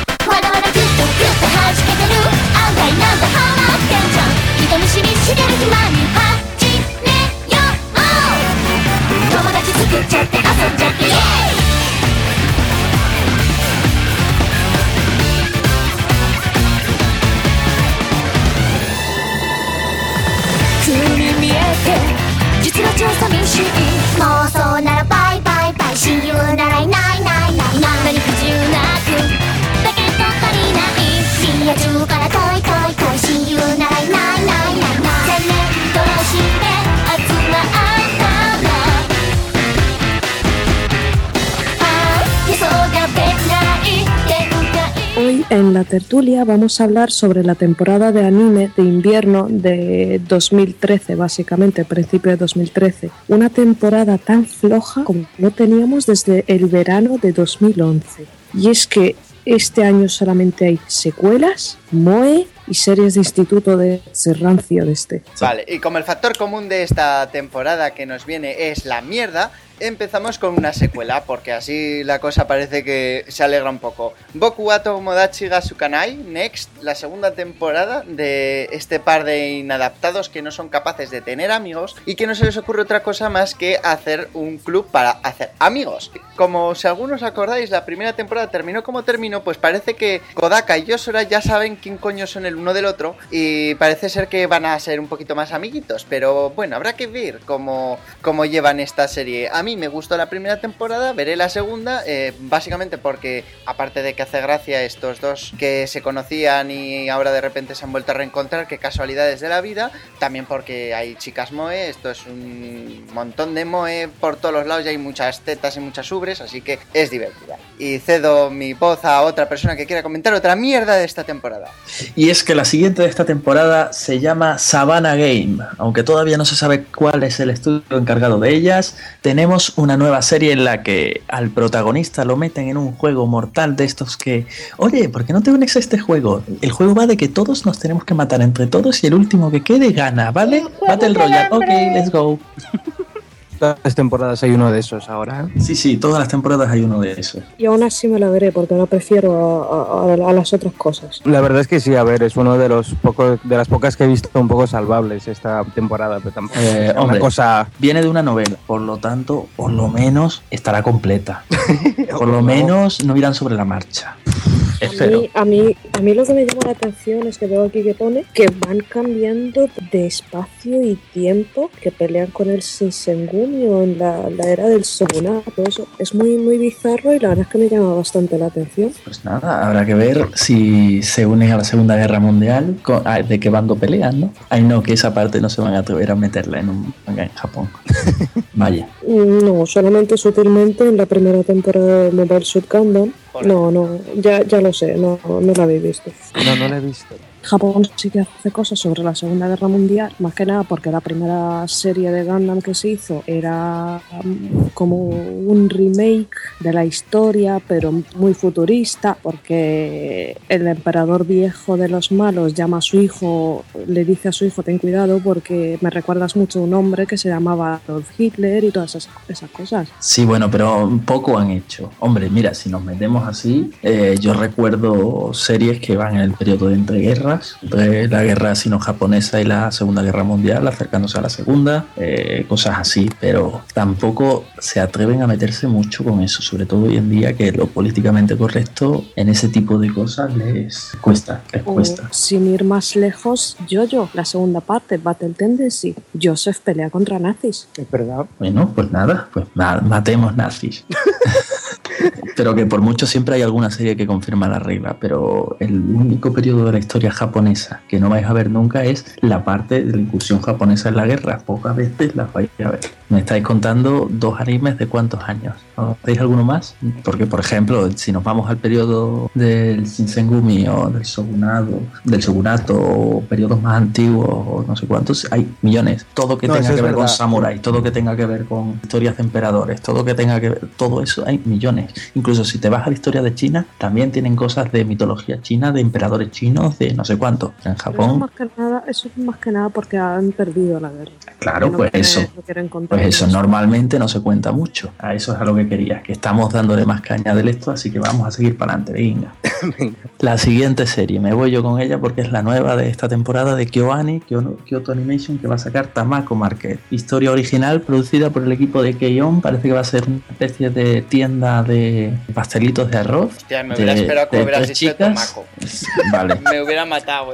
Hoy en la tertulia vamos a hablar sobre la temporada de anime de invierno de 2013, básicamente, principio de 2013. Una temporada tan floja como no teníamos desde el verano de 2011. Y es que este año solamente hay secuelas, moe y series de instituto de rancio de este. Vale, y como el factor común de esta temporada que nos viene es la mierda, empezamos con una secuela, porque así la cosa parece que se alegra un poco. Boku wa Tomodachi ga Sukanai, Next, la segunda temporada de este par de inadaptados que no son capaces de tener amigos y que no se les ocurre otra cosa más que hacer un club para hacer amigos. Como si algunos acordáis, la primera temporada terminó como terminó, pues parece que Kodaka y Yosora ya saben quién coño son el uno del otro y parece ser que van a ser un poquito más amiguitos, pero bueno, habrá que ver cómo llevan esta serie. A mí me gustó la primera temporada, veré la segunda, básicamente porque aparte de que hace gracia estos dos que se conocían y ahora de repente se han vuelto a reencontrar, qué casualidades de la vida, también porque hay chicas moe, esto es un montón de moe por todos los lados y hay muchas tetas y muchas ubres, así que es divertida. Y cedo mi voz a otra persona que quiera comentar otra mierda de esta temporada. Y es que la siguiente de esta temporada se llama Savannah Game, aunque todavía no se sabe cuál es el estudio encargado de ellas. Tenemos una nueva serie en la que al protagonista lo meten en un juego mortal de estos que, oye, ¿por qué no te unes a este juego? El juego va de que todos nos tenemos que matar entre todos y el último que quede gana, ¿vale? Battle Royale, ok, let's go. Todas las temporadas hay uno de esos ahora. Sí, todas las temporadas hay uno de esos. Y aún así me la veré porque la prefiero a las otras cosas. La verdad es que sí, a ver, es uno de las pocas que he visto un poco salvables esta temporada, pero tampoco hombre, una cosa. Viene de una novela, por lo tanto, por lo menos estará completa. Por lo menos no irán sobre la marcha. Espero. A mí lo que me llama la atención es que veo aquí que pone que van cambiando de espacio y tiempo, que pelean con el Shinsengumi o en la era del shogunato. Eso es muy bizarro y la verdad es que me llama bastante la atención. Pues nada, habrá que ver si se unen a la Segunda Guerra Mundial, de qué bando pelean, ¿no? Ay, no, que esa parte no se van a atrever a meterla en un manga en Japón. Vaya. No, solamente sutilmente en la primera temporada de Mobile Suit Gundam. No, ya lo sé, no lo habéis visto. No lo he visto. Japón sí que hace cosas sobre la Segunda Guerra Mundial, más que nada porque la primera serie de Gundam que se hizo era como un remake de la historia, pero muy futurista, porque el emperador viejo de los malos llama a su hijo, le dice a su hijo, ten cuidado porque me recuerdas mucho a un hombre que se llamaba Adolf Hitler y todas esas cosas. Sí, bueno, pero poco han hecho. Hombre, mira, si nos metemos así, yo recuerdo series que van en el periodo de entreguerras guerras, entre la guerra sino-japonesa y la Segunda Guerra Mundial, acercándose a la Segunda, cosas así, pero tampoco se atreven a meterse mucho con eso, sobre todo hoy en día que lo políticamente correcto en ese tipo de cosas les cuesta. Sin ir más lejos, Jojo, la segunda parte, Battle Tendency, Joseph pelea contra nazis. Es verdad. Bueno, pues nada, matemos nazis. Pero que por mucho siempre hay alguna serie que confirma la regla, pero el único periodo de la historia japonesa que no vais a ver nunca es la parte de la incursión japonesa en la guerra. Pocas veces las vais a ver. Me estáis contando 2 animes de cuántos años. ¿Hacéis alguno más? Porque, por ejemplo, si nos vamos al periodo del Shinsengumi o del Shogunato o periodos más antiguos o no sé cuántos, hay millones. Todo que tenga que ver con samuráis, todo que tenga que ver con historias de emperadores, todo que tenga que ver, todo eso hay millones. Incluso si te vas a la historia de China, también tienen cosas de mitología china, de emperadores chinos, de no sé cuánto. En Japón... Eso es más que nada porque han perdido la guerra. Claro, pues eso normalmente no se cuenta mucho. A eso es a lo que quería, que estamos dándole más caña de esto, así que vamos a seguir para adelante. Venga. La siguiente serie, me voy yo con ella porque es la nueva de esta temporada de KyoAni, Kyoto Animation, que va a sacar Tamako Market. Historia original producida por el equipo de Keion. Parece que va a ser una especie de tienda de pastelitos de arroz. Hostia, me hubiera esperado que hubieras dicho Tamako. Vale. Me hubiera matado,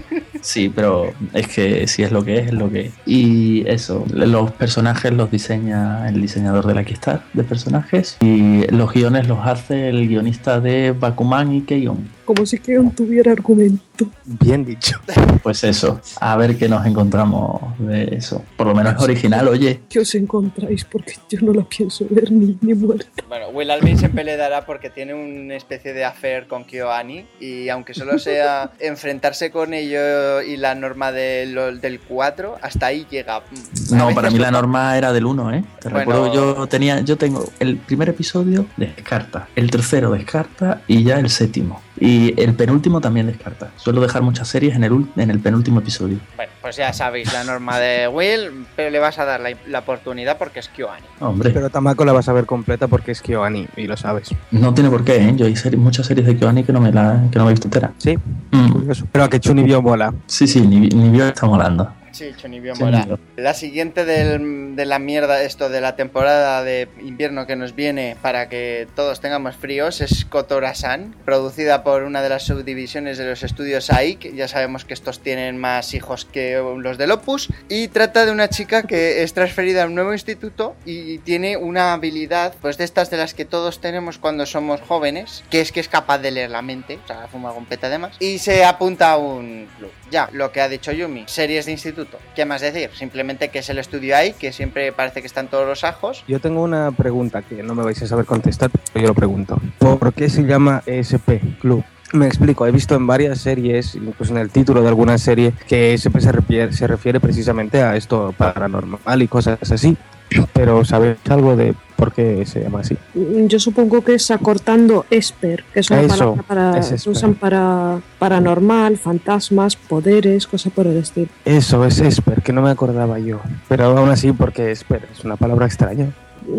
Sí, pero es que si es lo que es lo que es. Y eso, los personajes los diseña el diseñador de la Kickstarter de personajes y los guiones los hace el guionista de Bakuman y Keion. Como si Keion tuviera argumento. Bien dicho. Pues eso, a ver qué nos encontramos de eso. Por lo menos es original, oye. ¿Qué os encontráis? Porque yo no la pienso ver ni muerta. Bueno, Will Alvin siempre le dará porque tiene una especie de affair con KyoAni y aunque solo sea enfrentarse con ello y la norma del 4, hasta ahí llega. No, para mí la norma era del 1, ¿eh? Te recuerdo, yo tengo el primer episodio descarta, el tercero descarta y ya el séptimo. Y el penúltimo también descarta. Suelo dejar muchas series en el penúltimo episodio. Bueno, pues ya sabéis la norma de Will, pero le vas a dar la oportunidad porque es KyoAni. Hombre. Pero Tamako la vas a ver completa porque es KyoAni y lo sabes. No tiene por qué, ¿eh? Yo hay muchas series de KyoAni que no me he visto entera. Sí, curioso. Pero a que Chunibyo mola. Sí, Nibyo está molando. Sí, Chunibyo mola. La siguiente de la mierda, esto de la temporada de invierno que nos viene para que todos tengamos fríos, es Kotora-san, producida por una de las subdivisiones de los estudios AIC. Ya sabemos que estos tienen más hijos que los del Opus. Y trata de una chica que es transferida a un nuevo instituto y tiene una habilidad, pues de estas de las que todos tenemos cuando somos jóvenes, que es capaz de leer la mente, o sea, fuma con peta además, y se apunta a un club. Ya, lo que ha dicho Yumi, series de instituto. ¿Qué más decir? Simplemente que es el estudio AIC, que siempre parece que están todos los ajos. Yo tengo una pregunta que no me vais a saber contestar, pero yo lo pregunto. ¿Por qué se llama ESP Club? Me explico, he visto en varias series, incluso en el título de alguna serie, que ESP se refiere precisamente a esto paranormal y cosas así. Pero ¿sabes algo de por qué se llama así? Yo supongo que es acortando Esper, que es una palabra se usan para paranormal, fantasmas, poderes, cosas por el estilo. Eso es Esper, que no me acordaba yo. Pero aún así, porque Esper es una palabra extraña.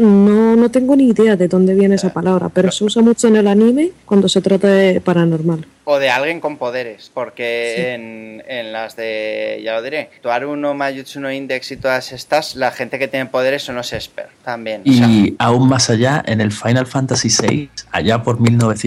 No tengo ni idea de dónde viene esa palabra, pero se usa mucho en el anime cuando se trata de paranormal. O de alguien con poderes, porque sí. en las de, ya lo diré, Toaru no Mayutsu no Index y todas estas, la gente que tiene poderes son los Esper también. Y aún más allá, en el Final Fantasy VI, allá por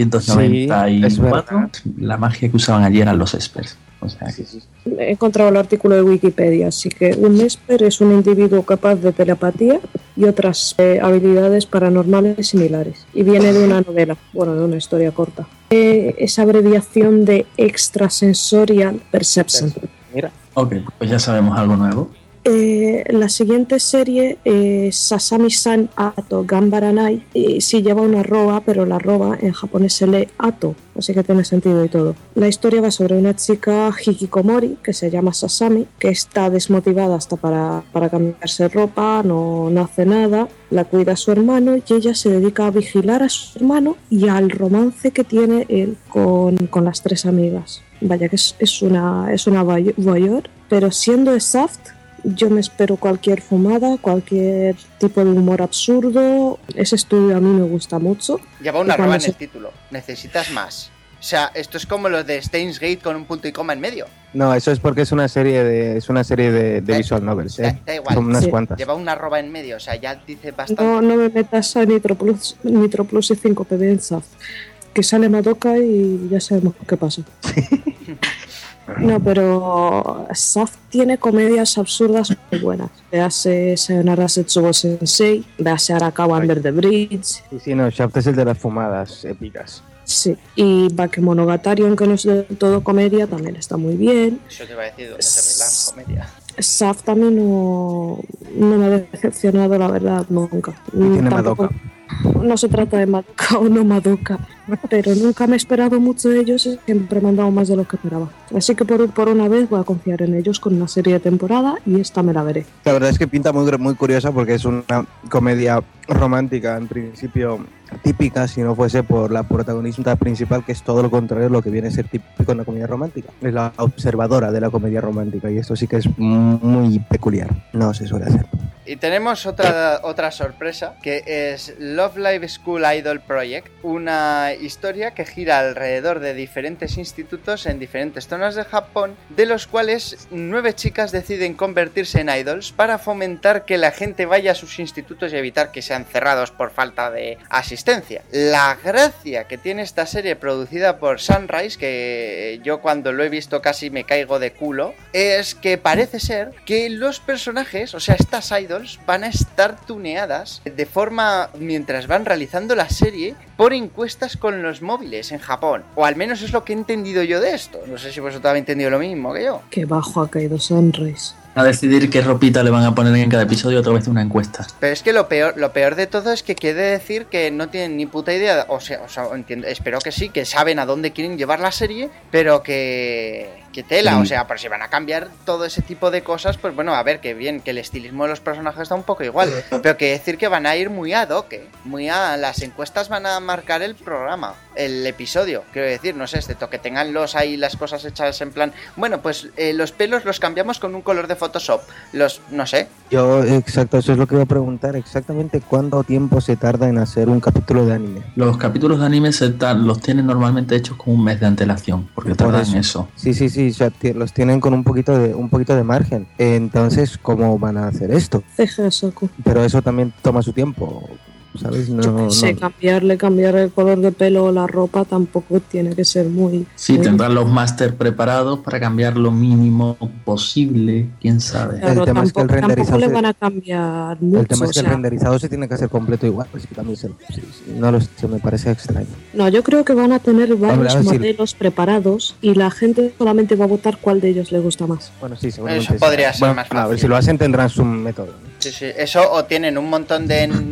1994, la magia que usaban allí eran los Espers. O sea, sí. He encontrado el artículo de Wikipedia, así que un Esper es un individuo capaz de telepatía y otras habilidades paranormales similares. Y viene de una novela, de una historia corta. Es abreviación de Extrasensorial Perception. Mira. Ok, pues ya sabemos algo nuevo. La siguiente serie es Sasami-san Ato Gambaranai. Sí lleva una arroba, pero la arroba en japonés se lee Ato, así que tiene sentido y todo. La historia va sobre una chica hikikomori que se llama Sasami, que está desmotivada hasta para cambiarse ropa, no hace nada, la cuida a su hermano y ella se dedica a vigilar a su hermano y al romance que tiene él con las 3 amigas. Vaya que es una voyeur, pero siendo soft, yo me espero cualquier fumada, cualquier tipo de humor absurdo. Ese estudio a mí me gusta mucho. Lleva una arroba en el título. Necesitas más. sea, esto es como lo de Steins Gate con un punto y coma en medio. No, eso es porque es una serie de visual novels, Da igual. Son unas cuantas. Lleva una arroba en medio, o sea, ya dice bastante. No me metas a Nitro Plus y 5PB en Shaft, que sale Madoka y ya sabemos qué pasa. No, pero Shaft tiene comedias absurdas muy buenas. Véase Sayonara Setsubo Sensei, véase Arakawa Under the Bridge. Sí, no, Shaft es el de las fumadas épicas. Sí, y Bakemonogatari, aunque no es del todo comedia, también está muy bien. Eso te iba a decir, ¿dónde se ve la comedia? Shaft a mí no me ha decepcionado, la verdad, nunca. Y tiene Tampoco- Madoka. No se trata de Madoka o no Madoka, pero nunca me he esperado mucho de ellos y siempre me han dado más de lo que esperaba. Así que por una vez voy a confiar en ellos con una serie de temporada y esta me la veré. La verdad es que pinta muy curiosa porque es una comedia romántica, en principio típica, si no fuese por la protagonista principal, que es todo lo contrario de lo que viene a ser típico en la comedia romántica. Es la observadora de la comedia romántica y esto sí que es muy peculiar. No se suele hacer. Y tenemos otra sorpresa, que es Love Live School Idol Project, una historia que gira alrededor de diferentes institutos en diferentes zonas de Japón, de los cuales 9 chicas deciden convertirse en idols para fomentar que la gente vaya a sus institutos y evitar que sean cerrados por falta de asistencia. La gracia que tiene esta serie producida por Sunrise, que yo cuando lo he visto casi me caigo de culo, es que parece ser que los personajes, o sea, estas idols, van a estar tuneadas de forma mientras van realizando la serie por encuestas con los móviles en Japón, o al menos es lo que he entendido yo de esto. No sé si vosotros habéis entendido lo mismo que yo. Qué bajo ha caído Sunrise. A decidir qué ropita le van a poner en cada episodio a través de una encuesta. Pero es que lo peor de todo es que quiere decir que no tienen ni puta idea, o sea entiendo, espero que sí, que saben a dónde quieren llevar la serie, pero que tela, Sí. o sea, pero si van a cambiar todo ese tipo de cosas, pues bueno, a ver, que bien, que el estilismo de los personajes está un poco igual, pero que decir que van a ir muy ad hoc, las encuestas van a marcar el programa, el episodio, quiero decir, no sé, excepto que tengan ahí las cosas hechas en plan, bueno, pues los pelos los cambiamos con un color de Photoshop, no sé. Exacto, eso es lo que iba a preguntar. Exactamente cuánto tiempo se tarda en hacer un capítulo de anime. Los capítulos de anime los tienen normalmente hechos con un mes de antelación, porque Por tardan eso. eso. Sí, o sea, los tienen con un poquito de margen. Entonces, ¿cómo van a hacer esto? CG Saku. Pero eso también toma su tiempo, ¿sabes? Yo qué sé, cambiar el color de pelo o la ropa tampoco tiene que ser muy... Sí, muy- tendrán los máster preparados para cambiar lo mínimo posible, quién sabe. Claro, El tema es que el tampoco renderizado le se- van a cambiar mucho. El tema es que o el sea, renderizado se tiene que hacer completo igual, pues que también no lo sé, me parece extraño. no, yo creo que van a tener varios a decir- modelos preparados y la gente solamente va a votar cuál de ellos le gusta más. Bueno, sí, seguramente. Eso sí. podría ser más A ver, fácil. si lo hacen tendrán su método, ¿no? Sí, eso, o tienen un montón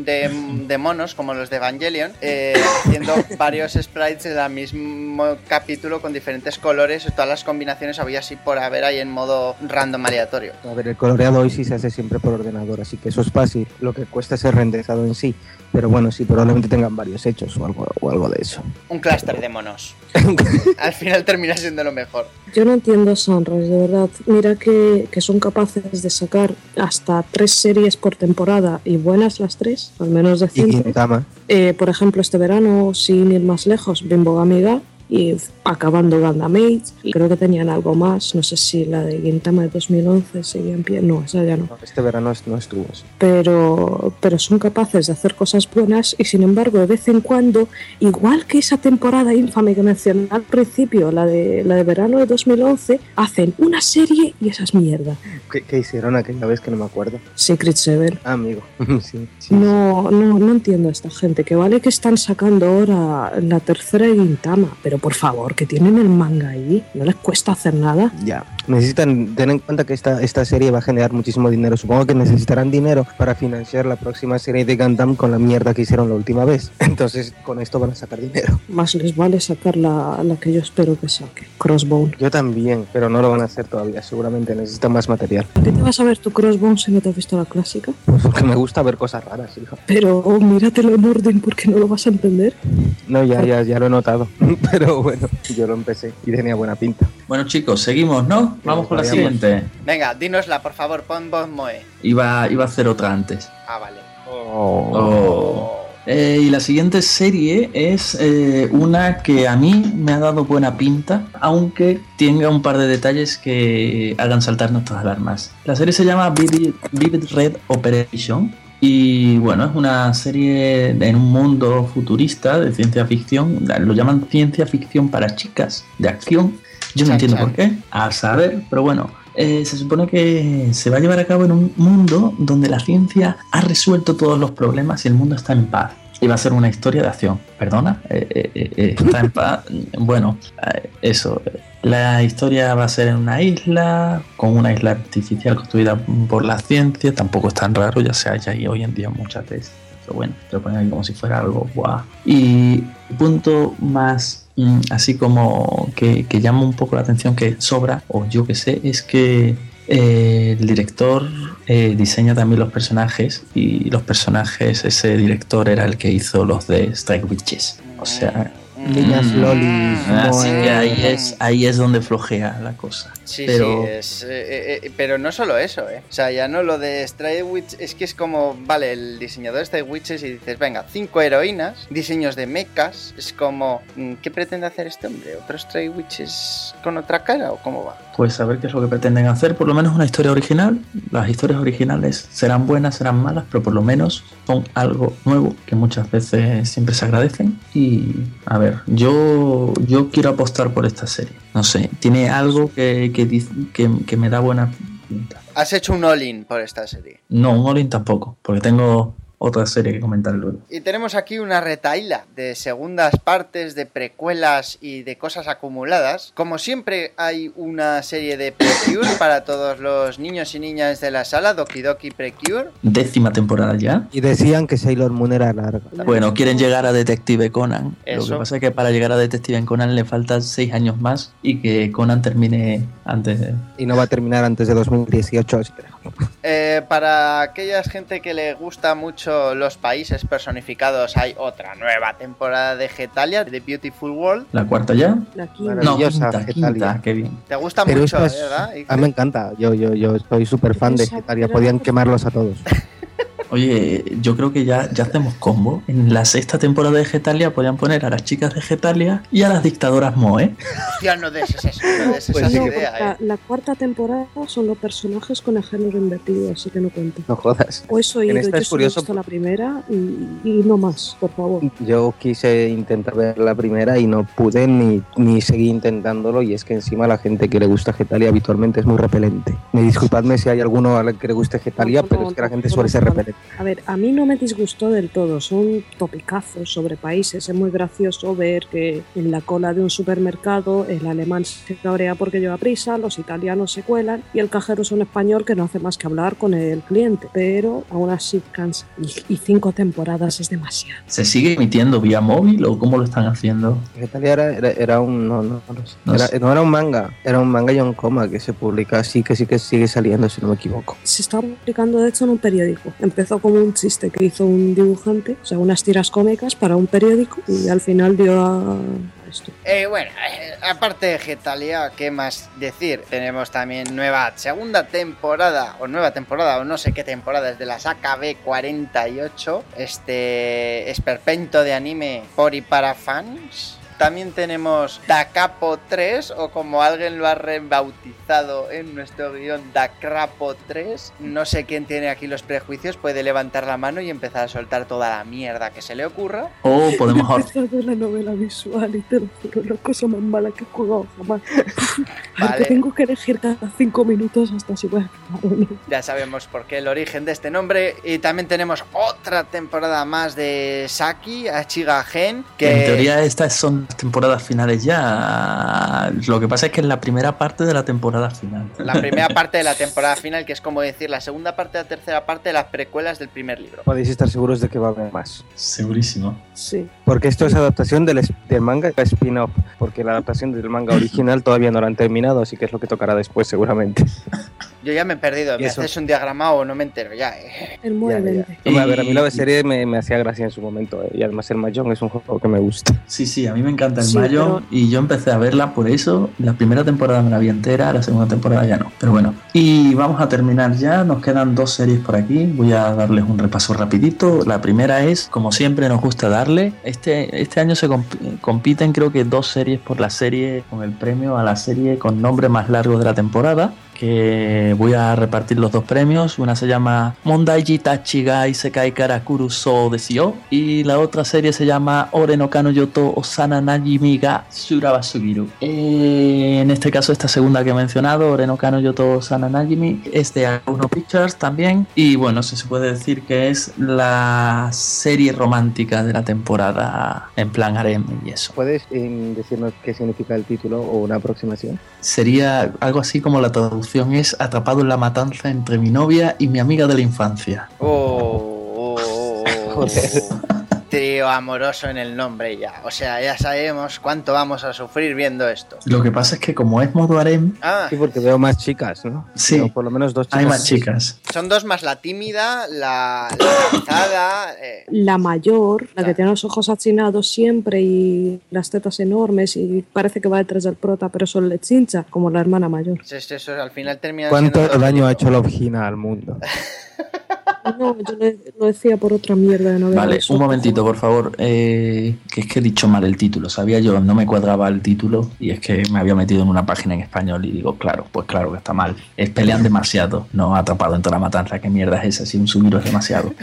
de monos como los de Evangelion, haciendo varios sprites del mismo capítulo con diferentes colores, todas las combinaciones había así por haber ahí en modo random aleatorio. A ver, el coloreado hoy sí se hace siempre por ordenador, así que eso es fácil. Lo que cuesta es el renderizado en sí. Pero bueno, sí, probablemente tengan varios hechos o algo de eso. Un clúster de monos. Al final termina siendo lo mejor. Yo no entiendo Sunrise, de verdad. Mira que son capaces de sacar hasta 3 series por temporada y buenas las 3, al menos Y decentes. Gintama. Por ejemplo, este verano, sin ir más lejos, Bimbo Gamiga y acabando Gundam Age. Y creo que tenían algo más, no sé si la de Gintama de 2011 seguía en pie, no, esa ya no. Este verano no estuvo. Sí. Pero son capaces de hacer cosas buenas y sin embargo de vez en cuando, igual que esa temporada infame que mencioné al principio, la de verano de 2011, hacen una serie y esa es mierda. ¿Qué hicieron aquella vez que no me acuerdo? Secret Seven. Ah, amigo. sí. No entiendo a esta gente, que vale que están sacando ahora la tercera de Gintama, pero por favor, que tienen el manga ahí, no les cuesta hacer nada. Ya. Necesitan tener en cuenta que esta serie va a generar muchísimo dinero. Supongo que necesitarán dinero para financiar la próxima serie de Gundam con la mierda que hicieron la última vez. Entonces, con esto van a sacar dinero. Más les vale sacar la que yo espero que saque, Crossbone. Yo también, pero no lo van a hacer todavía. Seguramente necesitan más material. ¿Por qué te vas a ver tu Crossbone si no te has visto la clásica? Pues porque me gusta ver cosas raras, hijo. Pero míratelo en orden porque no lo vas a entender. No, ya lo he notado. Pero bueno, yo lo empecé y tenía buena pinta. Bueno, chicos, seguimos, ¿no? Vamos con la vayamos. siguiente. Venga, dínosla, por favor, pon voz Moe. Iba a hacer otra antes. Ah, vale. Oh. Y la siguiente serie es una que a mí me ha dado buena pinta, aunque tenga un par de detalles que hagan saltar nuestras alarmas. La serie se llama Vivid Red Operation. Y bueno, es una serie en un mundo futurista de ciencia ficción. Lo llaman ciencia ficción para chicas, de acción. Yo no entiendo por qué, a saber, pero bueno. Se supone que se va a llevar a cabo en un mundo donde la ciencia ha resuelto todos los problemas y el mundo está en paz. Y va a ser una historia de acción. ¿Perdona? ¿Está en paz? Bueno, eso. La historia va a ser en una isla, con una isla artificial construida por la ciencia. Tampoco es tan raro, ya se halla ahí hoy en día muchas veces. Pero bueno, te lo ponen ahí como si fuera algo guau. Y el punto más así como que llama un poco la atención, que sobra, o yo que sé, es que el director diseña también los personajes, y los personajes, ese director era el que hizo los de Strike Witches. O sea, niñas lolis. Así que ahí es donde flojea la cosa. Sí, pero... sí, pero no solo eso, O sea, ya no lo de Stray Witch, es que es como, vale, el diseñador de Stray Witches y dices, venga, 5 heroínas, diseños de mechas, es como, ¿qué pretende hacer este hombre? ¿Otro Stray Witches con otra cara o cómo va? Pues a ver qué es lo que pretenden hacer, por lo menos una historia original. Las historias originales serán buenas, serán malas, pero por lo menos son algo nuevo que muchas veces siempre se agradecen. Y a ver, yo quiero apostar por esta serie. No sé, tiene algo que me da buena pinta. ¿Has hecho un all-in por esta serie? No, un all-in tampoco, porque tengo otra serie que comentar luego. Y tenemos aquí una retaíla de segundas partes, de precuelas y de cosas acumuladas. Como siempre hay una serie de Precure para todos los niños y niñas de la sala, Doki Doki Precure. 10ª temporada ya. Y decían que Sailor Moon era larga. Bueno, quieren llegar a Detective Conan. Eso. Lo que pasa es que para llegar a Detective Conan le faltan 6 años más y que Conan termine antes de... Y no va a terminar antes de 2018, así que... Para aquella gente que le gusta mucho los países personificados, hay otra nueva temporada de Getalia, The Beautiful World. ¿La 4lla ya? La quinta. No, Maravillosa, quinta, Getalia. qué bien. ¿Te gusta Pero mucho, esta es- verdad? A mí me encanta, yo estoy súper fan de Getalia, podían quemarlos a todos. Oye, yo creo que ya hacemos combo. En la 6ª temporada de Getalia podían poner a las chicas de Getalia y a las dictadoras Moe. Hostia, no des eso, no des Pues esa sí No, que- idea, porque la cuarta temporada son los personajes con el género invertido, así que no cuenta. No jodas. O eso he En oído, esta yo es solo he curioso visto la primera y no más, por favor. Yo quise intentar ver la primera y no pude ni seguí intentándolo, y es que encima la gente que le gusta Getalia habitualmente es muy repelente. Me disculpadme si hay alguno al que le guste Getalia, No, pero es que la gente no, suele ser no. repelente. A ver, a mí no me disgustó del todo, son topicazos sobre países, es muy gracioso ver que en la cola de un supermercado el alemán se cabrea porque lleva prisa, los italianos se cuelan y el cajero es un español que no hace más que hablar con el cliente, pero aún así cansa. Y 5 temporadas es demasiado. ¿Se sigue emitiendo vía móvil o cómo lo están haciendo? Getalia era un... No No sé. sé. No era un manga, era un manga John Coma que se publica así, que sí que sigue saliendo, si no me equivoco. Se está publicando de hecho en un periódico. Empezó como un chiste que hizo un dibujante, o sea, unas tiras cómicas para un periódico y al final dio a esto. Bueno, aparte de Getalia, ¿qué más decir? Tenemos también segunda temporada, o no sé qué temporada, es de las AKB 48, este esperpento de anime por y para fans. También tenemos Da Capo 3, o como alguien lo ha rebautizado en nuestro guión, Da Crapo 3. No sé quién tiene aquí los prejuicios, puede levantar la mano y empezar a soltar toda la mierda que se le ocurra. O podemos ahora... Empezado la novela visual y te lo juro, la cosa más mala que he jugado jamás. Vale. Que tengo que elegir cada 5 minutos hasta si voy a acabar o no. Ya sabemos por qué el origen de este nombre. Y también tenemos otra temporada más de Saki, Achiga Gen, que En teoría estas son las temporadas finales ya. Lo que pasa es que es la primera parte de la temporada final. la primera parte de la temporada final, que es como decir la segunda parte de la tercera parte de las precuelas del primer libro. Podéis estar seguros de que va a haber más. Segurísimo. Sí. Porque esto es adaptación del manga spin-off, porque la adaptación del manga original todavía no la han terminado, así que es lo que tocará después seguramente. Yo ya me he perdido, ¿Y me eso? haces un diagrama o no me entero ya. El mueble. No, a ver, a mí la serie me hacía gracia en su momento, y además el Mahjong es un juego que me gusta. Sí, a mí me encanta el Sí, Mahjong pero- y yo empecé a verla por eso. La primera temporada me la vi entera, la segunda temporada ya no. Pero bueno, Y vamos a terminar ya, nos quedan 2 series por aquí, voy a darles un repaso rapidito. La primera es, como siempre nos gusta darle, este año se compiten creo que 2 series por la serie, con el premio a la serie con nombre más largo de la temporada, que voy a repartir los 2 premios. Una se llama Mondaiji Tachiga Isekai Karakuru So Desio y la otra serie se llama Ore no Kanoyo to Osana Najimi ga Surabasugiru. En este caso, esta segunda que he mencionado, Ore no Kanoyo to Osana Najimi, es de Uno Pictures también, y bueno, se puede decir que es la serie romántica de la temporada en plan harem y eso. ¿Puedes decirnos qué significa el título o una aproximación? Sería algo así como la traducción es Atrapado en la matanza entre mi novia y mi amiga de la infancia. Trío amoroso en el nombre ya. O sea, ya sabemos cuánto vamos a sufrir viendo esto. Lo que pasa es que como es modo harem... Sí, porque veo más chicas, ¿no? Sí. Veo por lo menos 2 chicas. Hay más chicas. Son 2 más la tímida, la cansada... La mayor, la que tiene los ojos achinados siempre y las tetas enormes y parece que va detrás del prota, pero solo le chincha, como la hermana mayor. Eso al final termina ¿Cuánto siendo... daño ha hecho la Vagina al mundo? No, yo lo decía por otra mierda de novela. Vale, un momentito, por favor. Que es que he dicho mal el título. Sabía yo, no me cuadraba el título y es que me había metido en una página en español y digo, claro, pues claro que está mal. Es Pelean demasiado, no Atrapado en toda la matanza. ¿Qué mierda es esa? Si un subiro es demasiado.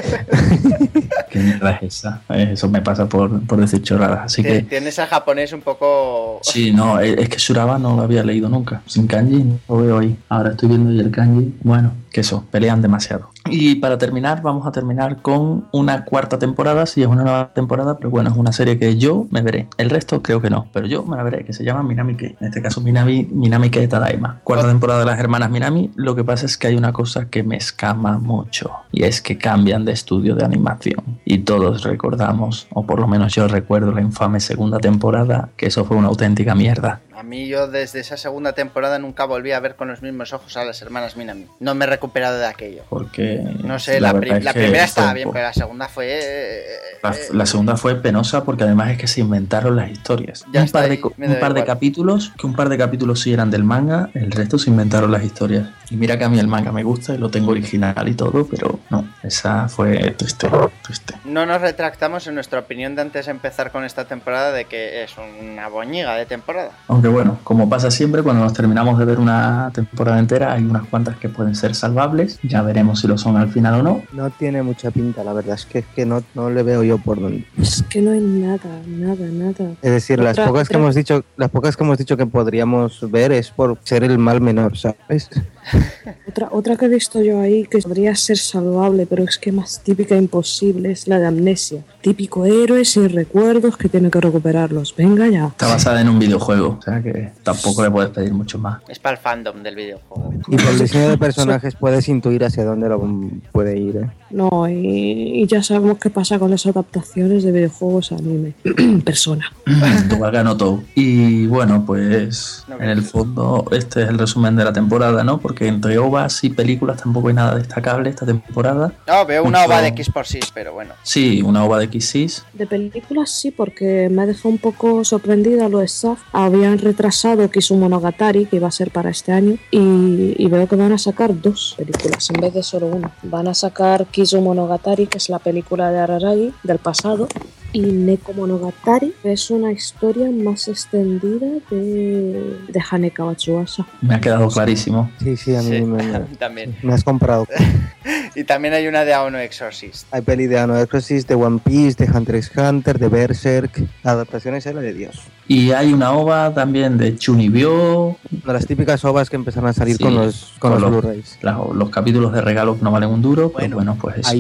¿Qué mierda es esa? Eso me pasa por decir chorradas. Así que... Tienes al japonés un poco... Sí, no, es que Suraba no lo había leído nunca. Sin kanji no lo veo ahí. Ahora estoy viendo y el kanji, bueno, que eso, pelean demasiado. Y para terminar, vamos a terminar con una 4ª temporada, si es una nueva temporada, pero bueno, es una serie que yo me veré. El resto creo que no, pero yo me la veré, que se llama Minami-ke. En este caso Minami-ke Tadaima. 4ª temporada de las hermanas Minami. Lo que pasa es que hay una cosa que me escama mucho, y es que cambian de estudio de animación. Y todos recordamos, o por lo menos yo recuerdo la infame 2ª temporada, que eso fue una auténtica mierda. A mí yo desde esa 2ª temporada nunca volví a ver con los mismos ojos a las hermanas Minami. No me he recuperado de aquello. Porque... No sé, la primera estaba bien, pero la segunda fue... La segunda fue penosa porque además es que se inventaron las historias. Un par de capítulos sí eran del manga, el resto se inventaron las historias. Y mira que a mí el manga me gusta y lo tengo original y todo, pero no, esa fue triste. No nos retractamos en nuestra opinión de antes de empezar con esta temporada de que es una boñiga de temporada. Aunque bueno, como pasa siempre, cuando nos terminamos de ver una temporada entera hay unas cuantas que pueden ser salvables, ya veremos si lo son al final o no. No tiene mucha pinta, la verdad es que no le veo yo por dónde. Es que no hay nada. Es decir, las pocas que hemos dicho que podríamos ver es por ser el mal menor, ¿sabes? Otra que he visto yo ahí que podría ser salvable, pero es que más típica e imposible, es la de Amnesia. Típico héroe sin recuerdos que tiene que recuperarlos. Venga ya. Está basada en un videojuego, o sea que tampoco le puedes pedir mucho más. Es para el fandom del videojuego. Y por el diseño de personajes puedes intuir hacia dónde lo puede ir, ¿eh? No, y ya sabemos qué pasa con las adaptaciones de videojuegos a anime. Persona. Ganó. Y bueno, pues en el fondo este es el resumen de la temporada, ¿no? Porque entre OVAs y películas tampoco hay nada destacable esta temporada. No, veo una OVA de X6, pero bueno. Sí, una OVA de X6. De películas sí, porque me ha dejado un poco sorprendida lo de SAF. Habían retrasado Kisumonogatari, que iba a ser para este año, y veo que van a sacar 2 películas en vez de solo una. Van a sacar Kisumonogatari, que es la película de Araragi del pasado, y Nekomonogatari es una historia más extendida de Haneka Watsuasa. Me ha quedado clarísimo. Sí, a mí también. Me has comprado. Y también hay una de Aono Exorcist. Hay peli de Aono Exorcist, de One Piece, de Hunter x Hunter, de Berserk. La adaptación es la de Dios. Y hay una OVA también de Chunibyo. De las típicas OVAs que empezaron a salir con los Blu-rays. Los capítulos de regalos no valen un duro, pero bueno, pues eso.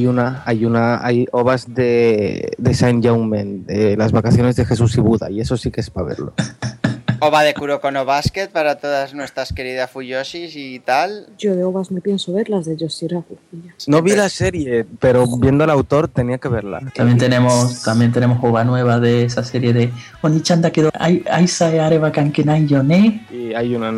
Hay OVAs de Saint Jaumen, de las vacaciones de Jesús y Buda, y eso sí que es para verlo. OVA de Kuroko no Basket para todas nuestras queridas Fuyoshis y tal. Yo de OVAs me pienso ver las de Yoshiraku. No vi la serie, pero viendo al autor tenía que verla. También tenemos OVA nueva de esa serie de Oni-chan da kedo Aisae areba kankenai yo ne. Y hay una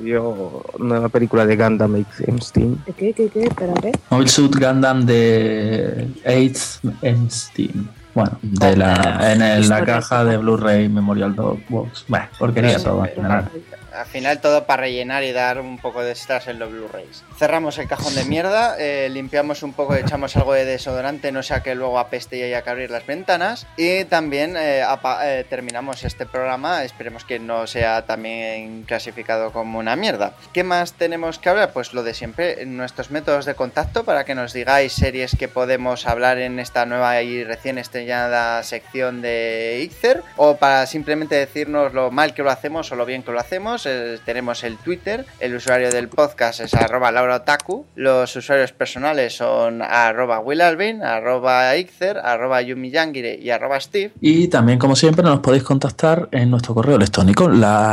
nueva película de Gundam M-Steam. ¿Qué? Espera, ¿qué? Mobile Suit Gundam de 8th M-Steam. Bueno, en la caja de Blu-ray Memorial Box. Bueno, porquería todo en general. Al final todo para rellenar y dar un poco de extras en los Blu-rays. Cerramos el cajón de mierda, limpiamos un poco, echamos algo de desodorante, no sea que luego apeste y haya que abrir las ventanas. Y también terminamos este programa, esperemos que no sea también clasificado como una mierda. ¿Qué más tenemos que hablar? Pues lo de siempre, nuestros métodos de contacto para que nos digáis series que podemos hablar en esta nueva y recién estrenada sección de Ixer, o para simplemente decirnos lo mal que lo hacemos o lo bien que lo hacemos. Tenemos el Twitter, el usuario del podcast es @lauraotaku, los usuarios personales son @willalvin, @ixer, @yumiyangire y @steve. Y también, como siempre, nos podéis contactar en nuestro correo electrónico,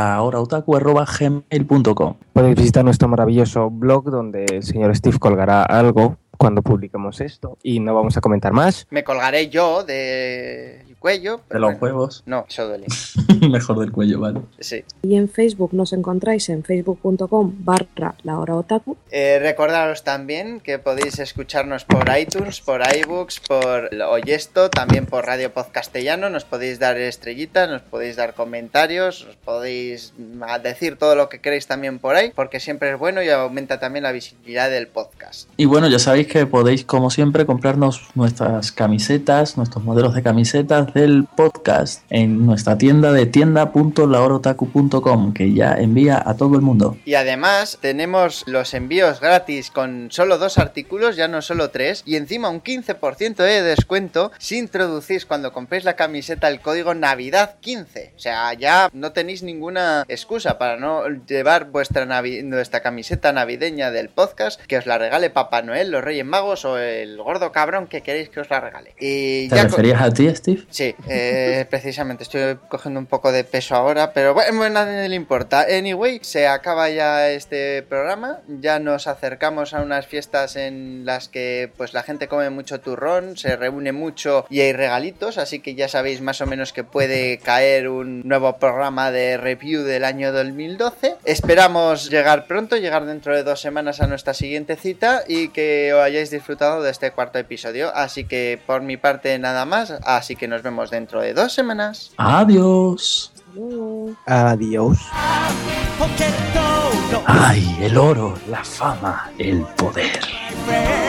lahoraotaku@gmail.com. Podéis visitar nuestro maravilloso blog donde el señor Steve colgará algo cuando publiquemos esto y no vamos a comentar más. Me colgaré yo de cuello. De los huevos. No, eso duele. Mejor del cuello, ¿vale? Sí. Y en Facebook nos encontráis en facebook.com/lahoraotaku. Recordaros también que podéis escucharnos por iTunes, por iBooks, por Oyesto, también por Radio Podcastellano. Nos podéis dar estrellitas, nos podéis dar comentarios, os podéis decir todo lo que queréis también por ahí, porque siempre es bueno y aumenta también la visibilidad del podcast. Y bueno, ya sabéis que podéis, como siempre, comprarnos nuestras camisetas, nuestros modelos de camisetas del podcast en nuestra tienda de tienda.lahoraotaku.com, que ya envía a todo el mundo. Y además tenemos los envíos gratis con solo 2 artículos, ya no solo 3, y encima un 15% de descuento si introducís cuando compréis la camiseta el código Navidad15. O sea, ya no tenéis ninguna excusa para no llevar vuestra camiseta navideña del podcast, que os la regale Papá Noel, los Reyes Magos o el gordo cabrón que queréis que os la regale. Y ¿Te referías a ti, Steve? Sí, precisamente, estoy cogiendo un poco de peso ahora, pero bueno, a nadie le importa. Anyway, se acaba ya este programa, ya nos acercamos a unas fiestas en las que pues la gente come mucho turrón, se reúne mucho y hay regalitos, así que ya sabéis más o menos que puede caer un nuevo programa de review del año 2012. Esperamos llegar pronto, llegar dentro de 2 semanas a nuestra siguiente cita y que os hayáis disfrutado de este 4º episodio, así que por mi parte nada más, así que nos vemos dentro de 2 semanas. Adiós. Adiós. Ay, el oro, la fama, el poder.